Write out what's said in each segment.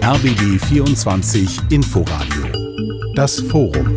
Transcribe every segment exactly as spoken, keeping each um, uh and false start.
R B B vierundzwanzig Inforadio. Das Forum.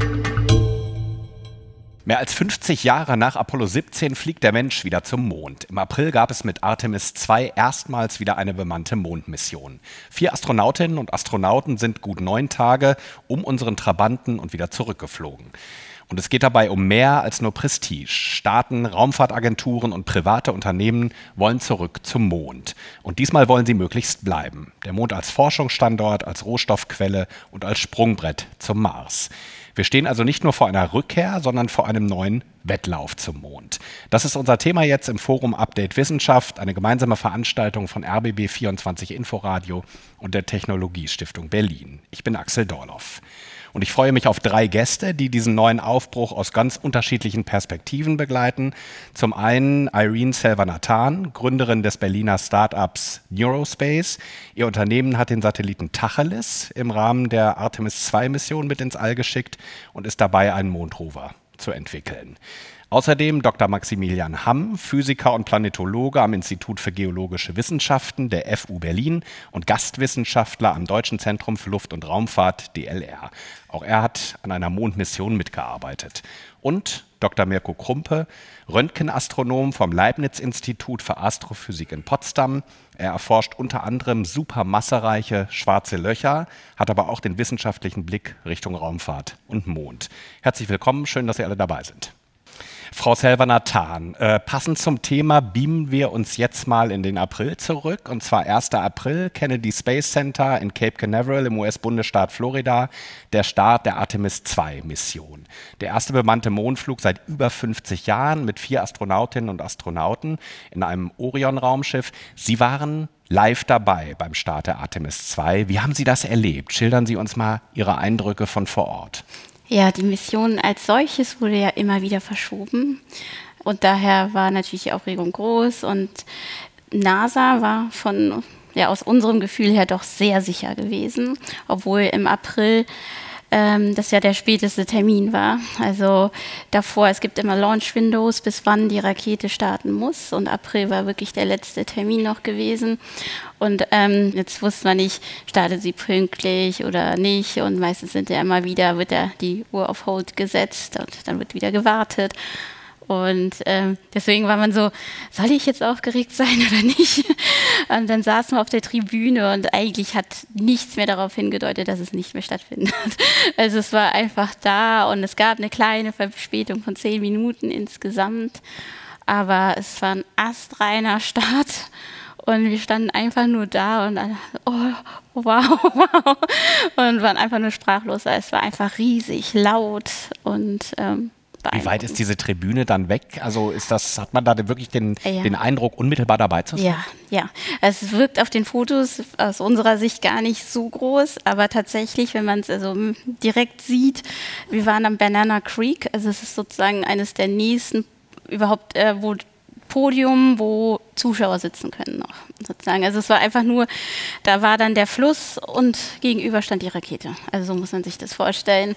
Mehr als fünfzig Jahre nach Apollo siebzehn fliegt der Mensch wieder zum Mond. Im April gab es mit Artemis zwei erstmals wieder eine bemannte Mondmission. Vier Astronautinnen und Astronauten sind gut neun Tage um unseren Trabanten und wieder zurückgeflogen. Und es geht dabei um mehr als nur Prestige. Staaten, Raumfahrtagenturen und private Unternehmen wollen zurück zum Mond. Und diesmal wollen sie möglichst bleiben. Der Mond als Forschungsstandort, als Rohstoffquelle und als Sprungbrett zum Mars. Wir stehen also nicht nur vor einer Rückkehr, sondern vor einem neuen Wettlauf zum Mond. Das ist unser Thema jetzt im Forum Update Wissenschaft, eine gemeinsame Veranstaltung von R B B vierundzwanzig Inforadio und der Technologiestiftung Berlin. Ich bin Axel Dorloff. Und ich freue mich auf drei Gäste, die diesen neuen Aufbruch aus ganz unterschiedlichen Perspektiven begleiten. Zum einen Irene Selvanathan, Gründerin des Berliner Startups Neurospace. Ihr Unternehmen hat den Satelliten Tacheles im Rahmen der Artemis zwei Mission mit ins All geschickt und ist dabei, einen Mondrover zu entwickeln. Außerdem Doktor Maximilian Hamm, Physiker und Planetologe am Institut für Geologische Wissenschaften der F U Berlin und Gastwissenschaftler am Deutschen Zentrum für Luft- und Raumfahrt D L R. Auch er hat an einer Mondmission mitgearbeitet. Und Doktor Mirko Krumpe, Röntgenastronom vom Leibniz-Institut für Astrophysik in Potsdam. Er erforscht unter anderem supermassereiche schwarze Löcher, hat aber auch den wissenschaftlichen Blick Richtung Raumfahrt und Mond. Herzlich willkommen, schön, dass Sie alle dabei sind. Frau Selvanathan, äh, passend zum Thema beamen wir uns jetzt mal in den April zurück, und zwar erster April, Kennedy Space Center in Cape Canaveral im U S-Bundesstaat Florida, der Start der Artemis zwei Mission. Der erste bemannte Mondflug seit über fünfzig Jahren mit vier Astronautinnen und Astronauten in einem Orion-Raumschiff. Sie waren live dabei beim Start der Artemis zwei. Wie haben Sie das erlebt? Schildern Sie uns mal Ihre Eindrücke von vor Ort. Ja, die Mission als solches wurde ja immer wieder verschoben und daher war natürlich die Aufregung groß und NASA war von, ja, aus unserem Gefühl her doch sehr sicher gewesen, obwohl im April ähm, das ja der späteste Termin war. Also davor, es gibt immer Launch Windows, bis wann die Rakete starten muss, und April war wirklich der letzte Termin noch gewesen. Und ähm, jetzt wusste man nicht, startet sie pünktlich oder nicht. Und meistens sind ja immer wieder, wird ja die Uhr auf Hold gesetzt und dann wird wieder gewartet. Und ähm, deswegen war man so, soll ich jetzt aufgeregt sein oder nicht? Und dann saßen wir auf der Tribüne und eigentlich hat nichts mehr darauf hingedeutet, dass es nicht mehr stattfindet. Also es war einfach da und es gab eine kleine Verspätung von zehn Minuten insgesamt. Aber es war ein astreiner Start. Und wir standen einfach nur da und alle, oh, wow, wow, und waren einfach nur sprachlos. Es war einfach riesig, laut und ähm, Wie weit ist diese Tribüne dann weg? Also ist das, hat man da wirklich den, ja. den Eindruck, unmittelbar dabei zu sein? Ja, ja. Es wirkt auf den Fotos aus unserer Sicht gar nicht so groß, aber tatsächlich, wenn man es also direkt sieht, wir waren am Banana Creek, also es ist sozusagen eines der nächsten überhaupt, äh, wo Podium, wo Zuschauer sitzen können noch, sozusagen. Also es war einfach nur, da war dann der Fluss und gegenüber stand die Rakete. Also so muss man sich das vorstellen.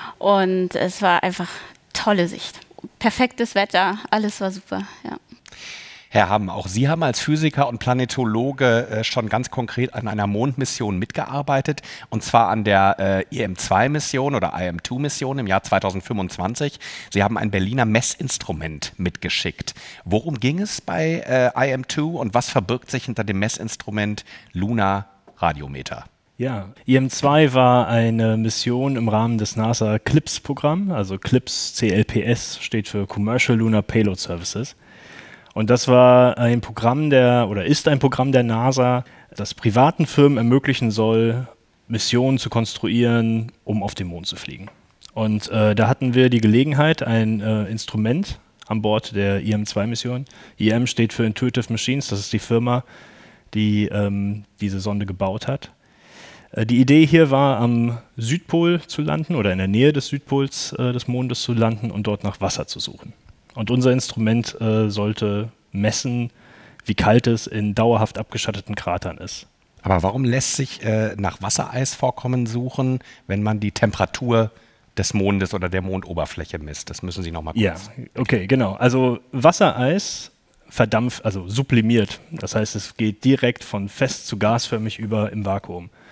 Und es war einfach tolle Sicht. Perfektes Wetter, alles war super, ja. Herr Hamm, auch Sie haben als Physiker und Planetologe äh, schon ganz konkret an einer Mondmission mitgearbeitet, und zwar an der äh, I M zwei Mission oder I M zwei Mission im Jahr zweitausendfünfundzwanzig. Sie haben ein Berliner Messinstrument mitgeschickt. Worum ging es bei äh, I M zwei und was verbirgt sich hinter dem Messinstrument Lunar Radiometer? Ja, I M zwei war eine Mission im Rahmen des NASA CLPS-Programm, also CLPS, C L P S steht für Commercial Lunar Payload Services. Und das war ein Programm der, oder ist ein Programm der NASA, das privaten Firmen ermöglichen soll, Missionen zu konstruieren, um auf den Mond zu fliegen. Und äh, da hatten wir die Gelegenheit, ein äh, Instrument an Bord der I M zwei Mission. I M steht für Intuitive Machines, das ist die Firma, die ähm, diese Sonde gebaut hat. Äh, die Idee hier war, am Südpol zu landen oder in der Nähe des Südpols äh, des Mondes zu landen und dort nach Wasser zu suchen. Und unser Instrument äh, sollte messen, wie kalt es in dauerhaft abgeschatteten Kratern ist. Aber warum lässt sich äh, nach Wassereisvorkommen suchen, wenn man die Temperatur des Mondes oder der Mondoberfläche misst? Das müssen Sie noch mal kurz. Ja, okay, genau. Also Wassereis verdampft, also sublimiert. Das heißt, es geht direkt von fest zu gasförmig über im Vakuum.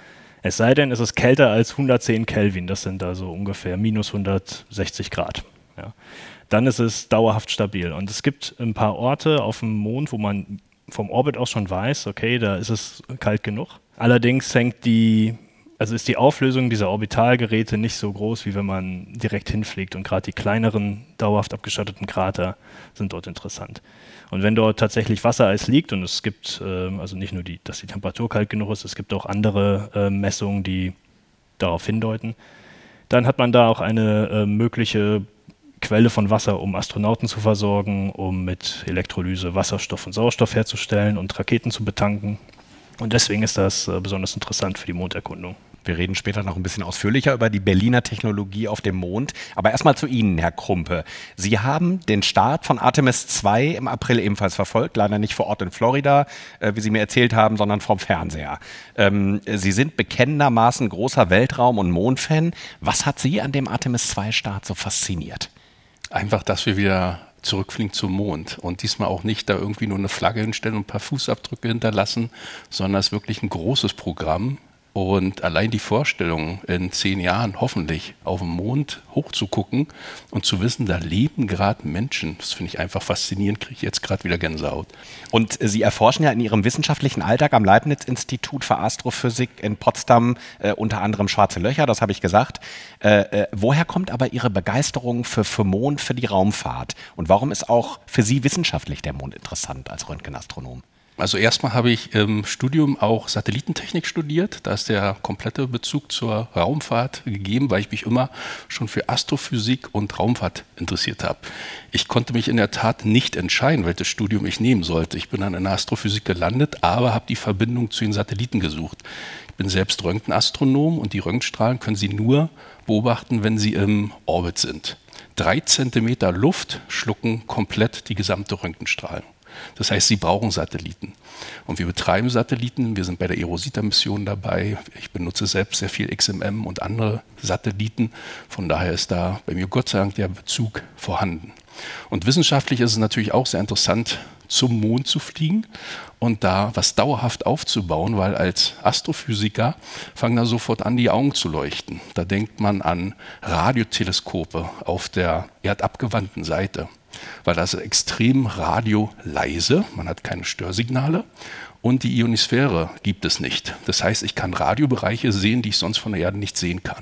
Es sei denn, es ist kälter als hundertzehn Kelvin, das sind also ungefähr minus hundertsechzig Grad. Ja. Dann ist es dauerhaft stabil. Und es gibt ein paar Orte auf dem Mond, wo man vom Orbit aus schon weiß, okay, da ist es kalt genug. Allerdings hängt die, also ist die Auflösung dieser Orbitalgeräte nicht so groß, wie wenn man direkt hinfliegt. Und gerade die kleineren, dauerhaft abgeschotteten Krater sind dort interessant. Und wenn dort tatsächlich Wassereis liegt, und es gibt, äh, also nicht nur, die, dass die Temperatur kalt genug ist, es gibt auch andere äh, Messungen, die darauf hindeuten, dann hat man da auch eine äh, mögliche Quelle von Wasser, um Astronauten zu versorgen, um mit Elektrolyse Wasserstoff und Sauerstoff herzustellen und Raketen zu betanken. Und deswegen ist das äh, besonders interessant für die Monderkundung. Wir reden später noch ein bisschen ausführlicher über die Berliner Technologie auf dem Mond. Aber erstmal zu Ihnen, Herr Krumpe. Sie haben den Start von Artemis zwei im April ebenfalls verfolgt, leider nicht vor Ort in Florida, äh, wie Sie mir erzählt haben, sondern vom Fernseher. Ähm, Sie sind bekennendermaßen großer Weltraum- und Mondfan. Was hat Sie an dem Artemis zwei Start so fasziniert? Einfach, dass wir wieder zurückfliegen zum Mond und diesmal auch nicht da irgendwie nur eine Flagge hinstellen und ein paar Fußabdrücke hinterlassen, sondern es ist wirklich ein großes Programm. Und allein die Vorstellung, in zehn Jahren hoffentlich auf dem Mond hochzugucken und zu wissen, da leben gerade Menschen, das finde ich einfach faszinierend, kriege ich jetzt gerade wieder Gänsehaut. Und Sie erforschen ja in Ihrem wissenschaftlichen Alltag am Leibniz-Institut für Astrophysik in Potsdam äh, unter anderem schwarze Löcher, das habe ich gesagt. Äh, äh, woher kommt aber Ihre Begeisterung für, für Mond, für die Raumfahrt? Und warum ist auch für Sie wissenschaftlich der Mond interessant als Röntgenastronom? Also erstmal habe ich im Studium auch Satellitentechnik studiert. Da ist der komplette Bezug zur Raumfahrt gegeben, weil ich mich immer schon für Astrophysik und Raumfahrt interessiert habe. Ich konnte mich in der Tat nicht entscheiden, welches Studium ich nehmen sollte. Ich bin dann in der Astrophysik gelandet, aber habe die Verbindung zu den Satelliten gesucht. Ich bin selbst Röntgenastronom und die Röntgenstrahlen können Sie nur beobachten, wenn sie im Orbit sind. Drei Zentimeter Luft schlucken komplett die gesamte Röntgenstrahlung. Das heißt, Sie brauchen Satelliten. Und wir betreiben Satelliten. Wir sind bei der eROSITA-Mission dabei. Ich benutze selbst sehr viel X M M und andere Satelliten. Von daher ist da bei mir Gott sei Dank der Bezug vorhanden. Und wissenschaftlich ist es natürlich auch sehr interessant, zum Mond zu fliegen und da was dauerhaft aufzubauen, weil als Astrophysiker fangen da sofort an, die Augen zu leuchten. Da denkt man an Radioteleskope auf der erdabgewandten Seite, weil das ist extrem radioleise, man hat keine Störsignale und die Ionosphäre gibt es nicht. Das heißt, ich kann Radiobereiche sehen, die ich sonst von der Erde nicht sehen kann.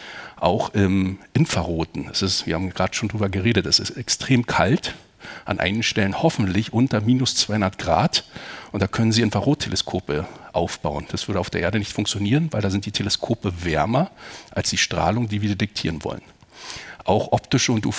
Auch im Infraroten, es ist, wir haben gerade schon drüber geredet, es ist extrem kalt, an einigen Stellen hoffentlich unter minus zweihundert Grad und da können Sie Infrarotteleskope aufbauen. Das würde auf der Erde nicht funktionieren, weil da sind die Teleskope wärmer als die Strahlung, die wir detektieren wollen. Auch optische und U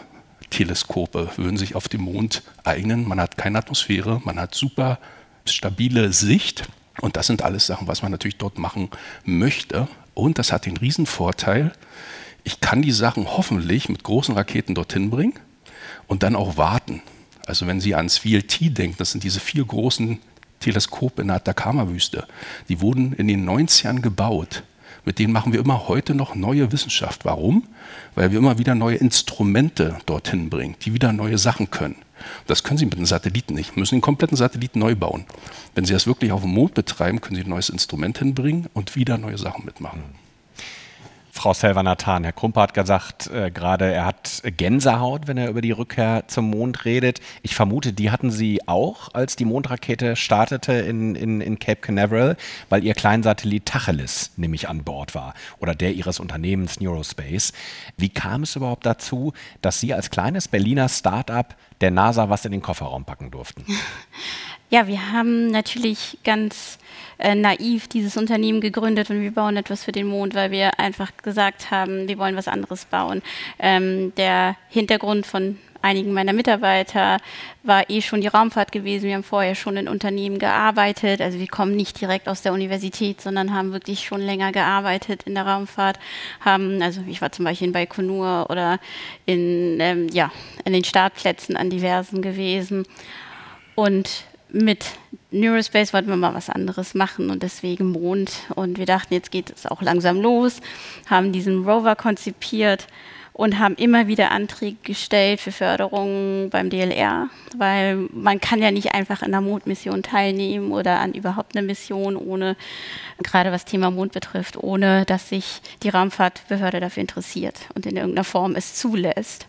V-Teleskope würden sich auf dem Mond eignen. Man hat keine Atmosphäre, man hat super stabile Sicht und das sind alles Sachen, was man natürlich dort machen möchte. Und das hat den riesen Vorteil, ich kann die Sachen hoffentlich mit großen Raketen dorthin bringen und dann auch warten. Also wenn Sie ans V L T denken, das sind diese vier großen Teleskope in der Atacama-Wüste, die wurden in den neunzigern gebaut. Mit denen machen wir immer heute noch neue Wissenschaft. Warum? Weil wir immer wieder neue Instrumente dorthin bringen, die wieder neue Sachen können. Das können Sie mit den Satelliten nicht. Wir müssen den kompletten Satelliten neu bauen. Wenn Sie das wirklich auf dem Mond betreiben, können Sie ein neues Instrument hinbringen und wieder neue Sachen mitmachen. Frau Selvanathan, Herr Krumpe hat gesagt, äh, gerade er hat Gänsehaut, wenn er über die Rückkehr zum Mond redet. Ich vermute, die hatten Sie auch, als die Mondrakete startete in, in, in Cape Canaveral, weil Ihr Kleinsatellit Tacheles nämlich an Bord war oder der Ihres Unternehmens Neurospace. Wie kam es überhaupt dazu, dass Sie als kleines Berliner Start-up der NASA was in den Kofferraum packen durften? Ja, wir haben natürlich ganz äh, naiv dieses Unternehmen gegründet und wir bauen etwas für den Mond, weil wir einfach gesagt haben, wir wollen was anderes bauen. Ähm, der Hintergrund von einigen meiner Mitarbeiter war eh schon die Raumfahrt gewesen. Wir haben vorher schon in Unternehmen gearbeitet. Also wir kommen nicht direkt aus der Universität, sondern haben wirklich schon länger gearbeitet in der Raumfahrt. Haben, also ich war zum Beispiel in Baikonur oder in, ähm, ja, in den Startplätzen an diversen gewesen. Und mit Neurospace wollten wir mal was anderes machen und deswegen Mond. Und wir dachten, jetzt geht es auch langsam los, haben diesen Rover konzipiert und haben immer wieder Anträge gestellt für Förderungen beim D L R, weil man kann ja nicht einfach in einer Mondmission teilnehmen oder an überhaupt eine Mission, ohne, gerade was Thema Mond betrifft, ohne dass sich die Raumfahrtbehörde dafür interessiert und in irgendeiner Form es zulässt.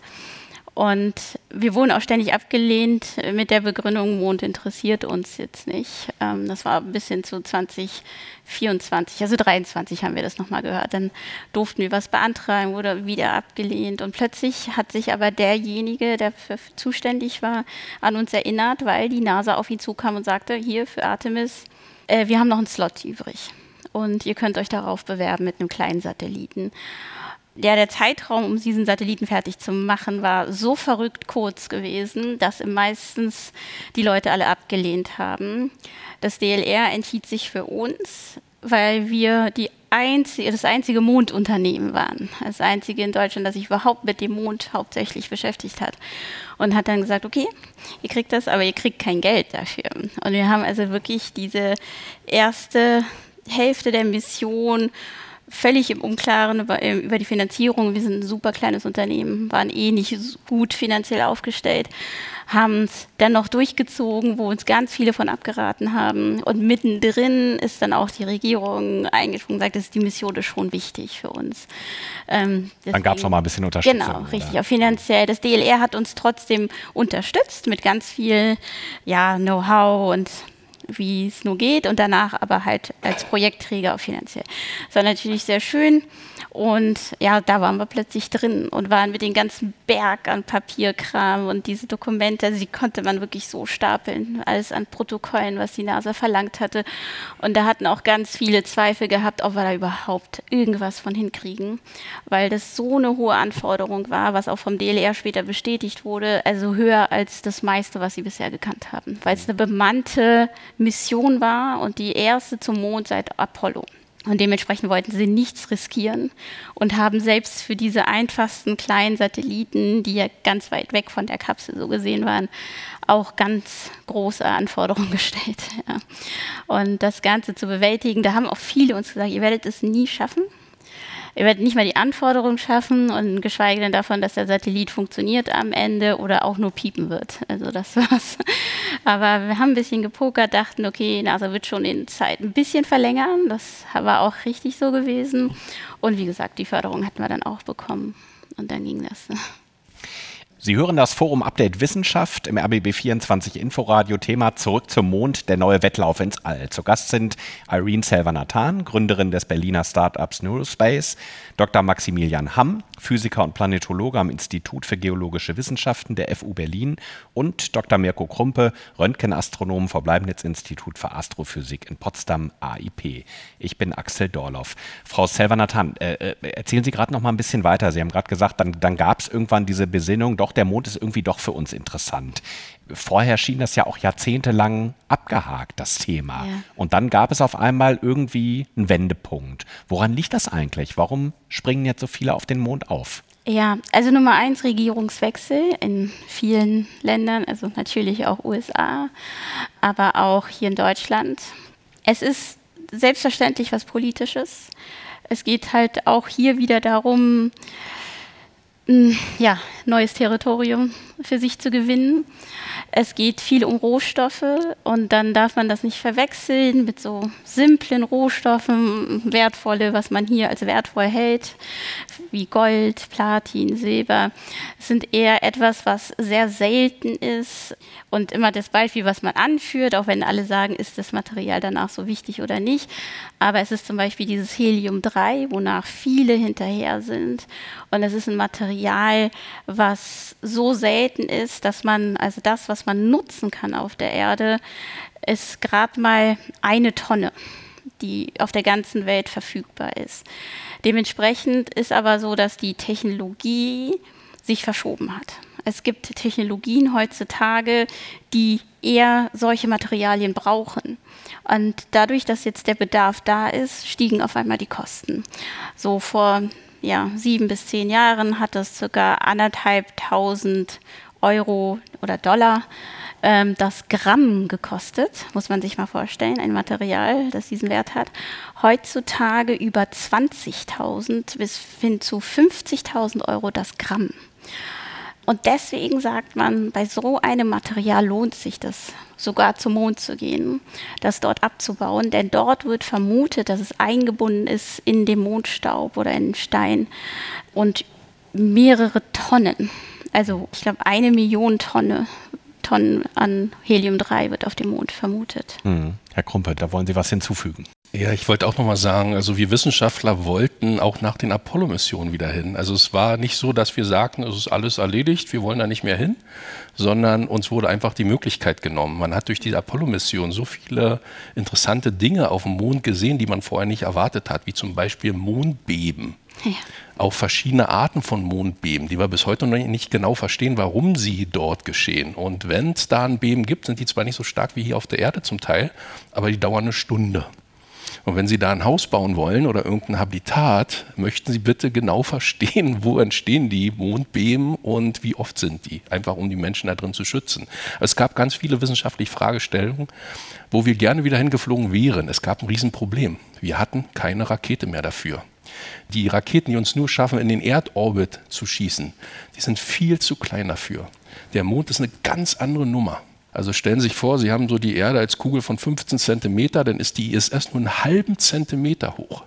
Und wir wurden auch ständig abgelehnt mit der Begründung, Mond interessiert uns jetzt nicht. Das war bis hin zu zwanzig vierundzwanzig, also dreiundzwanzig haben wir das nochmal gehört. Dann durften wir was beantragen, wurde wieder abgelehnt. Und plötzlich hat sich aber derjenige, der für zuständig war, an uns erinnert, weil die NASA auf ihn zukam und sagte, hier für Artemis, äh, wir haben noch einen Slot übrig. Und ihr könnt euch darauf bewerben mit einem kleinen Satelliten. Ja, der Zeitraum, um diesen Satelliten fertig zu machen, war so verrückt kurz gewesen, dass meistens die Leute alle abgelehnt haben. Das D L R entschied sich für uns, weil wir die einzige, das einzige Mondunternehmen waren. Das einzige in Deutschland, das sich überhaupt mit dem Mond hauptsächlich beschäftigt hat. Und hat dann gesagt, okay, ihr kriegt das, aber ihr kriegt kein Geld dafür. Und wir haben also wirklich diese erste Hälfte der Mission völlig im Unklaren über, über die Finanzierung. Wir sind ein super kleines Unternehmen, waren eh nicht gut finanziell aufgestellt, haben es dann noch durchgezogen, wo uns ganz viele von abgeraten haben. Und mittendrin ist dann auch die Regierung eingesprungen und sagt, das ist die Mission ist schon wichtig für uns. Ähm, deswegen, dann gab es noch mal ein bisschen Unterstützung. Genau, richtig, oder? Auch finanziell. Das D L R hat uns trotzdem unterstützt mit ganz viel ja, Know-how und wie es nur geht und danach aber halt als Projektträger auch finanziell. Das war natürlich sehr schön und ja, da waren wir plötzlich drin und waren mit den ganzen Berg an Papierkram und diese Dokumente, also die konnte man wirklich so stapeln, alles an Protokollen, was die NASA verlangt hatte und da hatten auch ganz viele Zweifel gehabt, ob wir da überhaupt irgendwas von hinkriegen, weil das so eine hohe Anforderung war, was auch vom D L R später bestätigt wurde, also höher als das meiste, was sie bisher gekannt haben, weil es eine bemannte Mission war und die erste zum Mond seit Apollo. Und dementsprechend wollten sie nichts riskieren und haben selbst für diese einfachsten kleinen Satelliten, die ja ganz weit weg von der Kapsel so gesehen waren, auch ganz große Anforderungen gestellt. Ja. Und das Ganze zu bewältigen, da haben auch viele uns gesagt, ihr werdet es nie schaffen. Ihr werdet nicht mal die Anforderungen schaffen und geschweige denn davon, dass der Satellit funktioniert am Ende oder auch nur piepen wird. Also das war's. Aber wir haben ein bisschen gepokert, dachten, okay, NASA wird schon in Zeit ein bisschen verlängern. Das war auch richtig so gewesen. Und wie gesagt, die Förderung hatten wir dann auch bekommen. Und dann ging das. Sie hören das Forum Update Wissenschaft im R B B vierundzwanzig Inforadio. Thema Zurück zum Mond, der neue Wettlauf ins All. Zu Gast sind Irene Selver-Nathan, Gründerin des Berliner Startups Neurospace, Doktor Maximilian Hamm, Physiker und Planetologe am Institut für Geologische Wissenschaften der F U Berlin und Doktor Mirko Krumpe, Röntgenastronom vom Leibniz-Institut für Astrophysik in Potsdam, A I P. Ich bin Axel Dorloff. Frau Selver-Nathan, äh, erzählen Sie gerade noch mal ein bisschen weiter. Sie haben gerade gesagt, dann, dann gab es irgendwann diese Besinnung, doch, der Mond ist irgendwie doch für uns interessant. Vorher schien das ja auch jahrzehntelang abgehakt, das Thema. Ja. Und dann gab es auf einmal irgendwie einen Wendepunkt. Woran liegt das eigentlich? Warum springen jetzt so viele auf den Mond auf? Ja, also Nummer eins, Regierungswechsel in vielen Ländern, also natürlich auch U S A, aber auch hier in Deutschland. Es ist selbstverständlich was Politisches. Es geht halt auch hier wieder darum, ja, neues Territorium für sich zu gewinnen. Es geht viel um Rohstoffe und dann darf man das nicht verwechseln mit so simplen Rohstoffen, wertvolle, was man hier als wertvoll hält, wie Gold, Platin, Silber. Es sind eher etwas, was sehr selten ist und immer das Beispiel, was man anführt, auch wenn alle sagen, ist das Material danach so wichtig oder nicht. Aber es ist zum Beispiel dieses Helium drei, wonach viele hinterher sind. Und es ist ein Material, was so selten ist, dass man, also das, was man nutzen kann auf der Erde, ist gerade mal eine Tonne, die auf der ganzen Welt verfügbar ist. Dementsprechend ist aber so, dass die Technologie sich verschoben hat. Es gibt Technologien heutzutage, die eher solche Materialien brauchen. Und dadurch, dass jetzt der Bedarf da ist, stiegen auf einmal die Kosten. So vor ja, sieben bis zehn Jahren hat das ca. anderthalbtausend Euro oder Dollar ähm, das Gramm gekostet, muss man sich mal vorstellen, ein Material, das diesen Wert hat. Heutzutage über zwanzigtausend bis hin zu fünfzigtausend Euro das Gramm. Und deswegen sagt man, bei so einem Material lohnt sich das, sogar zum Mond zu gehen, das dort abzubauen. Denn dort wird vermutet, dass es eingebunden ist in dem Mondstaub oder in den Stein. Und mehrere Tonnen, also ich glaube eine Million Tonne, Tonnen an Helium drei wird auf dem Mond vermutet. Hm. Herr Krumpe, da wollen Sie was hinzufügen. Ja, ich wollte auch nochmal sagen, also wir Wissenschaftler wollten auch nach den Apollo-Missionen wieder hin. Also es war nicht so, dass wir sagten, es ist alles erledigt, wir wollen da nicht mehr hin, sondern uns wurde einfach die Möglichkeit genommen. Man hat durch die Apollo-Mission so viele interessante Dinge auf dem Mond gesehen, die man vorher nicht erwartet hat, wie zum Beispiel Mondbeben. Ja. Auch verschiedene Arten von Mondbeben, die wir bis heute noch nicht genau verstehen, warum sie dort geschehen. Und wenn es da ein Beben gibt, sind die zwar nicht so stark wie hier auf der Erde zum Teil, aber die dauern eine Stunde. Und wenn Sie da ein Haus bauen wollen oder irgendein Habitat, möchten Sie bitte genau verstehen, wo entstehen die Mondbeben und wie oft sind die, einfach um die Menschen da drin zu schützen. Es gab ganz viele wissenschaftliche Fragestellungen, wo wir gerne wieder hingeflogen wären. Es gab ein Riesenproblem. Wir hatten keine Rakete mehr dafür. Die Raketen, die uns nur schaffen, in den Erdorbit zu schießen, die sind viel zu klein dafür. Der Mond ist eine ganz andere Nummer. Also stellen Sie sich vor, Sie haben so die Erde als Kugel von fünfzehn Zentimeter, dann ist die I S S nur einen halben Zentimeter hoch.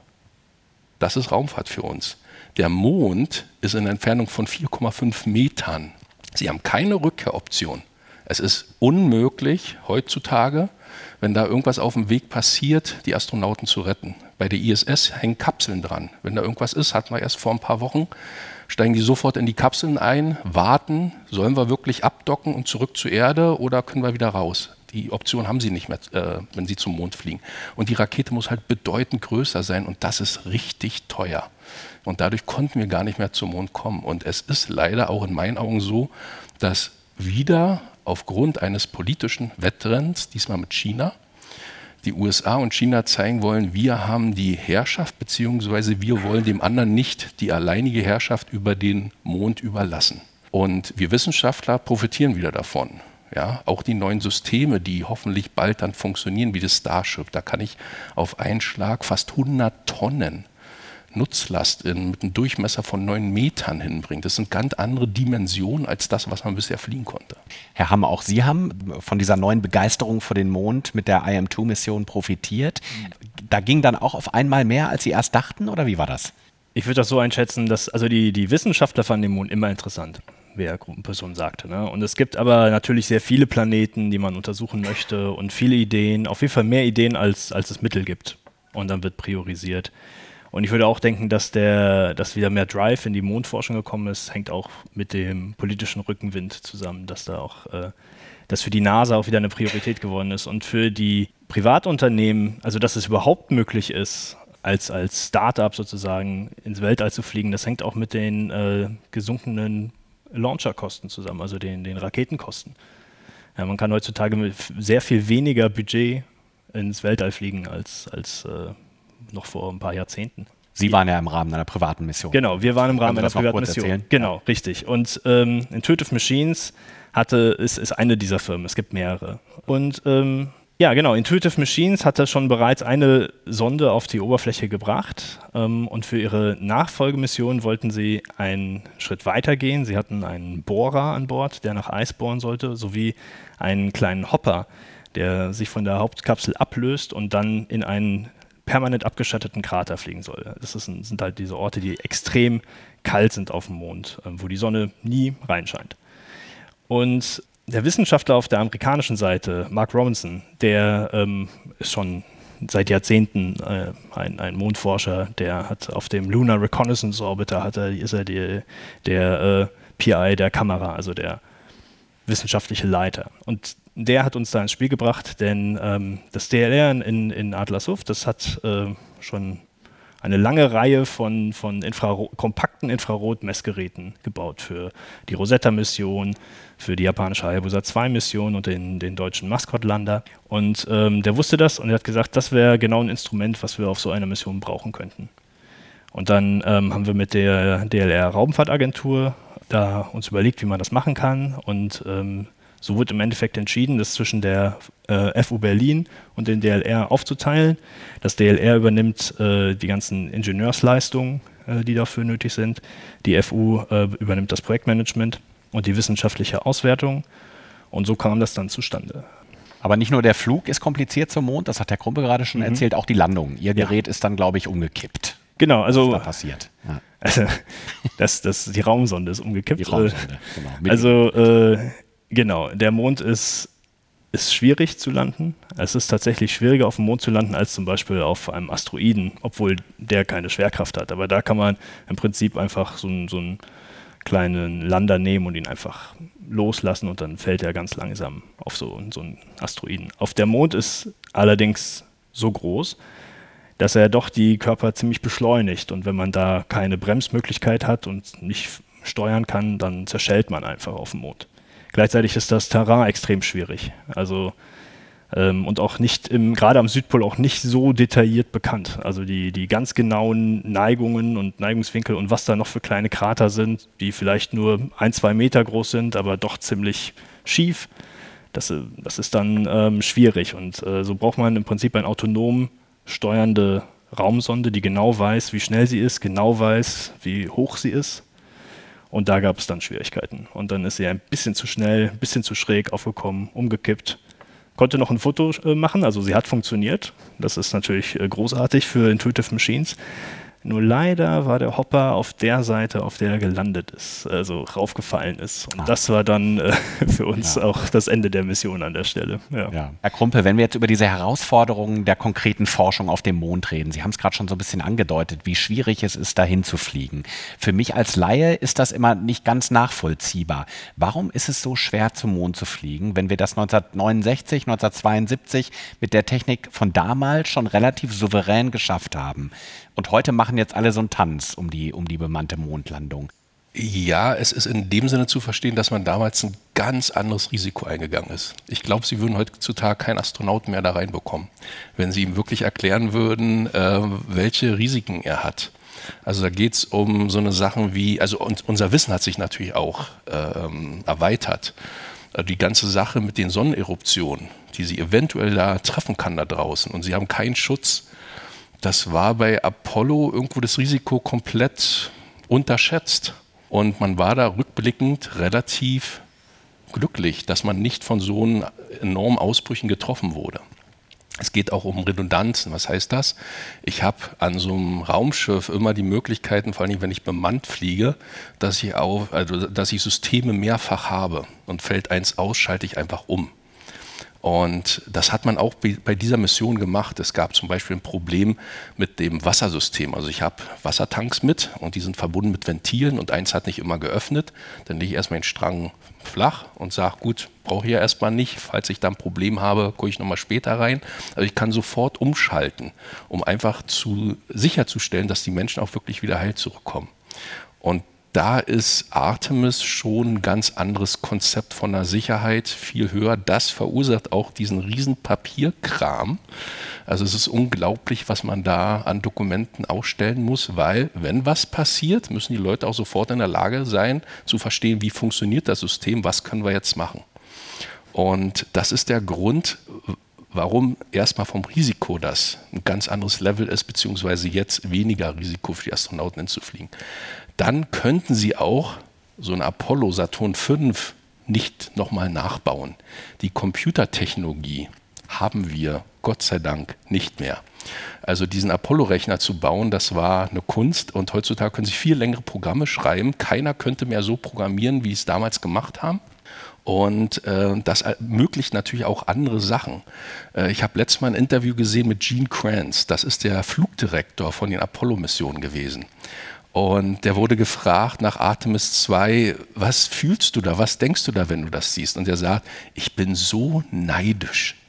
Das ist Raumfahrt für uns. Der Mond ist in einer Entfernung von vier Komma fünf Metern. Sie haben keine Rückkehroption. Es ist unmöglich, heutzutage, wenn da irgendwas auf dem Weg passiert, die Astronauten zu retten. Bei der I S S hängen Kapseln dran. Wenn da irgendwas ist, hatten wir erst vor ein paar Wochen, steigen die sofort in die Kapseln ein, warten, sollen wir wirklich abdocken und zurück zur Erde oder können wir wieder raus? Die Option haben sie nicht mehr, äh, wenn sie zum Mond fliegen. Und die Rakete muss halt bedeutend größer sein und das ist richtig teuer. Und dadurch konnten wir gar nicht mehr zum Mond kommen. Und es ist leider auch in meinen Augen so, dass wieder aufgrund eines politischen Wettrenns, diesmal mit China, die U S A und China zeigen wollen, wir haben die Herrschaft, beziehungsweise wir wollen dem anderen nicht die alleinige Herrschaft über den Mond überlassen. Und wir Wissenschaftler profitieren wieder davon. Ja, auch die neuen Systeme, die hoffentlich bald dann funktionieren, wie das Starship, da kann ich auf einen Schlag fast hundert Tonnen Nutzlast in, mit einem Durchmesser von neun Metern hinbringen. Das sind ganz andere Dimensionen als das, was man bisher fliegen konnte. Herr Hamm, auch Sie haben von dieser neuen Begeisterung für den Mond mit der I M zwei Mission profitiert. Da ging dann auch auf einmal mehr, als Sie erst dachten, oder wie war das? Ich würde das so einschätzen, dass also die, die Wissenschaftler fanden den Mond immer interessant, wie Herr Gruppenperson sagte. Ne? Und es gibt aber natürlich sehr viele Planeten, die man untersuchen möchte und viele Ideen, auf jeden Fall mehr Ideen, als, als es Mittel gibt. Und dann wird priorisiert. Und ich würde auch denken, dass, der, dass wieder mehr Drive in die Mondforschung gekommen ist, hängt auch mit dem politischen Rückenwind zusammen, dass da auch, äh, dass für die NASA auch wieder eine Priorität geworden ist. Und für die Privatunternehmen, also dass es überhaupt möglich ist, als, als Start-up sozusagen ins Weltall zu fliegen, das hängt auch mit den äh, gesunkenen Launcherkosten zusammen, also den, den Raketenkosten. Ja, man kann heutzutage mit sehr viel weniger Budget ins Weltall fliegen als, als äh, noch vor ein paar Jahrzehnten. Sie waren ja im Rahmen einer privaten Mission. Genau, wir waren im Rahmen einer privaten Mission. Erzählen? Genau, ja. Richtig. Und ähm, Intuitive Machines hatte, ist, ist eine dieser Firmen, es gibt mehrere. Und ähm, ja, genau, Intuitive Machines hatte schon bereits eine Sonde auf die Oberfläche gebracht ähm, und für ihre Nachfolgemission wollten sie einen Schritt weiter gehen. Sie hatten einen Bohrer an Bord, der nach Eis bohren sollte, sowie einen kleinen Hopper, der sich von der Hauptkapsel ablöst und dann in einen permanent abgeschatteten Krater fliegen soll. Das ist, sind halt diese Orte, die extrem kalt sind auf dem Mond, wo die Sonne nie reinscheint. Und der Wissenschaftler auf der amerikanischen Seite, Mark Robinson, der ähm, ist schon seit Jahrzehnten äh, ein, ein Mondforscher, der hat auf dem Lunar Reconnaissance Orbiter hat er, ist er die, der äh, P I der Kamera, also der wissenschaftliche Leiter. Und der hat uns da ins Spiel gebracht, denn ähm, das D L R in, in Adlershof, das hat äh, schon eine lange Reihe von, von Infraro- kompakten Infrarot-Messgeräten gebaut für die Rosetta-Mission, für die japanische Hayabusa zwei Mission und den, den deutschen Maskott-Lander. Und ähm, der wusste das und er hat gesagt, das wäre genau ein Instrument, was wir auf so einer Mission brauchen könnten. Und dann ähm, haben wir mit der D L R-Raumfahrtagentur da uns überlegt, wie man das machen kann und ähm, so wurde im Endeffekt entschieden, das zwischen der äh, F U Berlin und den D L R aufzuteilen. Das D L R übernimmt äh, die ganzen Ingenieursleistungen, äh, die dafür nötig sind. Die F U äh, übernimmt das Projektmanagement und die wissenschaftliche Auswertung. Und so kam das dann zustande. Aber nicht nur der Flug ist kompliziert zum Mond, das hat Herr Krumpe gerade schon mhm. erzählt, auch die Landung. Ihr Gerät ja. ist dann, glaube ich, umgekippt. Genau, also. Was ist da passiert? Ja. Also, das, das, die Raumsonde ist umgekippt. Die Raumsonde, genau. Mit Also, äh, genau, der Mond ist, ist schwierig zu landen. Es ist tatsächlich schwieriger, auf dem Mond zu landen, als zum Beispiel auf einem Asteroiden, obwohl der keine Schwerkraft hat. Aber da kann man im Prinzip einfach so, ein, so einen kleinen Lander nehmen und ihn einfach loslassen und dann fällt er ganz langsam auf so, so einen Asteroiden. Auf der Mond ist allerdings so groß, dass er doch die Körper ziemlich beschleunigt und wenn man da keine Bremsmöglichkeit hat und nicht steuern kann, dann zerschellt man einfach auf dem Mond. Gleichzeitig ist das Terrain extrem schwierig, also ähm, und auch nicht im, gerade am Südpol auch nicht so detailliert bekannt. Also die, die ganz genauen Neigungen und Neigungswinkel und was da noch für kleine Krater sind, die vielleicht nur ein, zwei Meter groß sind, aber doch ziemlich schief. Das, das ist dann ähm, schwierig und äh, so braucht man im Prinzip ein autonom steuernde Raumsonde, die genau weiß, wie schnell sie ist, genau weiß, wie hoch sie ist. Und da gab es dann Schwierigkeiten. Und dann ist sie ein bisschen zu schnell, ein bisschen zu schräg aufgekommen, umgekippt. Konnte noch ein Foto äh, machen, also sie hat funktioniert. Das ist natürlich äh, großartig für Intuitive Machines. Nur leider war der Hopper auf der Seite, auf der er gelandet ist, also raufgefallen ist. Und ah. das war dann äh, für uns ja. auch das Ende der Mission an der Stelle. Ja. Ja. Herr Krumpe, wenn wir jetzt über diese Herausforderungen der konkreten Forschung auf dem Mond reden, Sie haben es gerade schon so ein bisschen angedeutet, wie schwierig es ist, dahin zu fliegen. Für mich als Laie ist das immer nicht ganz nachvollziehbar. Warum ist es so schwer, zum Mond zu fliegen, wenn wir das neunzehnhundertneunundsechzig, neunzehnhundertzweiundsiebzig mit der Technik von damals schon relativ souverän geschafft haben? Und heute machen jetzt alle so einen Tanz um die, um die bemannte Mondlandung. Ja, es ist in dem Sinne zu verstehen, dass man damals ein ganz anderes Risiko eingegangen ist. Ich glaube, Sie würden heutzutage keinen Astronauten mehr da reinbekommen, wenn Sie ihm wirklich erklären würden, äh, welche Risiken er hat. Also da geht es um so eine Sachen wie, also und unser Wissen hat sich natürlich auch ähm, erweitert. Die ganze Sache mit den Sonneneruptionen, die Sie eventuell da treffen kann da draußen und Sie haben keinen Schutz. Das war bei Apollo irgendwo das Risiko komplett unterschätzt. Und man war da rückblickend relativ glücklich, dass man nicht von so enormen Ausbrüchen getroffen wurde. Es geht auch um Redundanzen. Was heißt das? Ich habe an so einem Raumschiff immer die Möglichkeiten, vor allem wenn ich bemannt fliege, dass ich, auch, also, dass ich Systeme mehrfach habe. Und fällt eins aus, schalte ich einfach um. Und das hat man auch bei dieser Mission gemacht. Es gab zum Beispiel ein Problem mit dem Wassersystem. Also ich habe Wassertanks mit und die sind verbunden mit Ventilen und eins hat nicht immer geöffnet. Dann lege ich erstmal den Strang flach und sage, gut, brauche ich ja erstmal nicht. Falls ich da ein Problem habe, gucke ich nochmal später rein. Also ich kann sofort umschalten, um einfach zu, sicherzustellen, dass die Menschen auch wirklich wieder heil zurückkommen. Und da ist Artemis schon ein ganz anderes Konzept von der Sicherheit, viel höher. Das verursacht auch diesen riesen Papierkram. Also es ist unglaublich, was man da an Dokumenten ausstellen muss, weil wenn was passiert, müssen die Leute auch sofort in der Lage sein, zu verstehen, wie funktioniert das System, was können wir jetzt machen. Und das ist der Grund, warum erstmal vom Risiko das ein ganz anderes Level ist, beziehungsweise jetzt weniger Risiko für die Astronauten hinzufliegen. Dann könnten sie auch so ein Apollo Saturn fünf nicht nochmal nachbauen. Die Computertechnologie haben wir, Gott sei Dank, nicht mehr. Also diesen Apollo-Rechner zu bauen, das war eine Kunst und heutzutage können sie viel längere Programme schreiben. Keiner könnte mehr so programmieren, wie sie es damals gemacht haben. Und äh, das ermöglicht natürlich auch andere Sachen. Äh, ich habe letztes Mal ein Interview gesehen mit Gene Kranz. Das ist der Flugdirektor von den Apollo-Missionen gewesen. Und der wurde gefragt nach Artemis zwei, was fühlst du da, was denkst du da, wenn du das siehst? Und er sagt, ich bin so neidisch.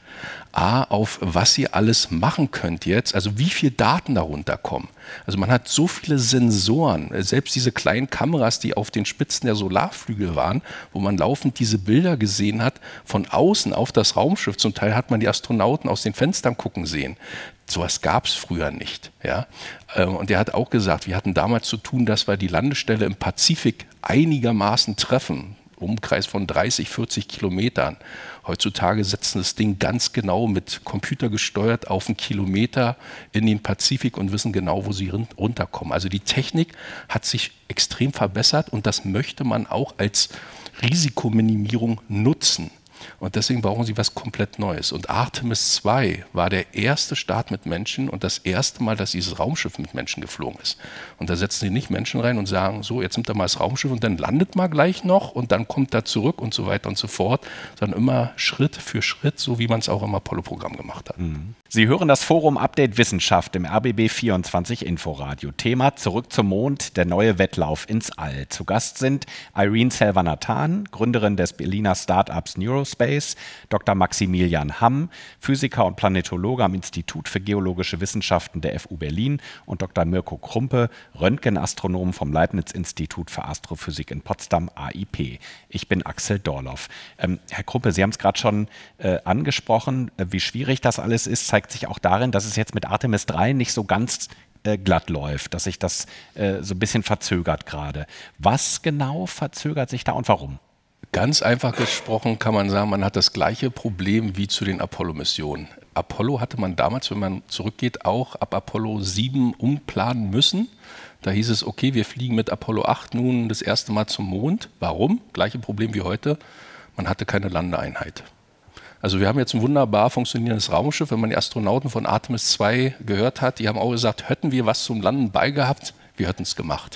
A, auf was ihr alles machen könnt jetzt, also wie viel Daten darunter kommen. Also man hat so viele Sensoren, selbst diese kleinen Kameras, die auf den Spitzen der Solarflügel waren, wo man laufend diese Bilder gesehen hat, von außen auf das Raumschiff. Zum Teil hat man die Astronauten aus den Fenstern gucken sehen. Sowas gab es früher nicht. Ja? Und er hat auch gesagt, wir hatten damals zu tun, dass wir die Landestelle im Pazifik einigermaßen treffen. Umkreis von dreißig, vierzig Kilometern. Heutzutage setzen das Ding ganz genau mit Computer gesteuert auf einen Kilometer in den Pazifik und wissen genau, wo sie runterkommen. Also die Technik hat sich extrem verbessert und das möchte man auch als Risikominimierung nutzen. Und deswegen brauchen sie was komplett Neues. Und Artemis zwei war der erste Start mit Menschen und das erste Mal, dass dieses Raumschiff mit Menschen geflogen ist. Und da setzen sie nicht Menschen rein und sagen, so, jetzt nimmt er mal das Raumschiff und dann landet mal gleich noch und dann kommt er zurück und so weiter und so fort, sondern immer Schritt für Schritt, so wie man es auch im Apollo-Programm gemacht hat. Mhm. Sie hören das Forum Update Wissenschaft im R B B vierundzwanzig Inforadio. Thema Zurück zum Mond, der neue Wettlauf ins All. Zu Gast sind Irene Selvanathan, Gründerin des Berliner Startups Neurospace, Doktor Maximilian Hamm, Physiker und Planetologe am Institut für Geologische Wissenschaften der F U Berlin und Doktor Mirko Krumpe, Röntgenastronom vom Leibniz-Institut für Astrophysik in Potsdam, A I P. Ich bin Axel Dorloff. Ähm, Herr Krumpe, Sie haben es gerade schon äh, angesprochen, äh, wie schwierig das alles ist, zeigt sich auch darin, dass es jetzt mit Artemis drei nicht so ganz äh, glatt läuft, dass sich das äh, so ein bisschen verzögert gerade. Was genau verzögert sich da und warum? Ganz einfach gesprochen kann man sagen, man hat das gleiche Problem wie zu den Apollo-Missionen. Apollo hatte man damals, wenn man zurückgeht, auch ab Apollo sieben umplanen müssen. Da hieß es, okay, wir fliegen mit Apollo acht nun das erste Mal zum Mond. Warum? Gleiche Problem wie heute. Man hatte keine Landeeinheit. Also wir haben jetzt ein wunderbar funktionierendes Raumschiff. Wenn man die Astronauten von Artemis zwei gehört hat, die haben auch gesagt, hätten wir was zum Landen beigehabt, wir hätten es gemacht.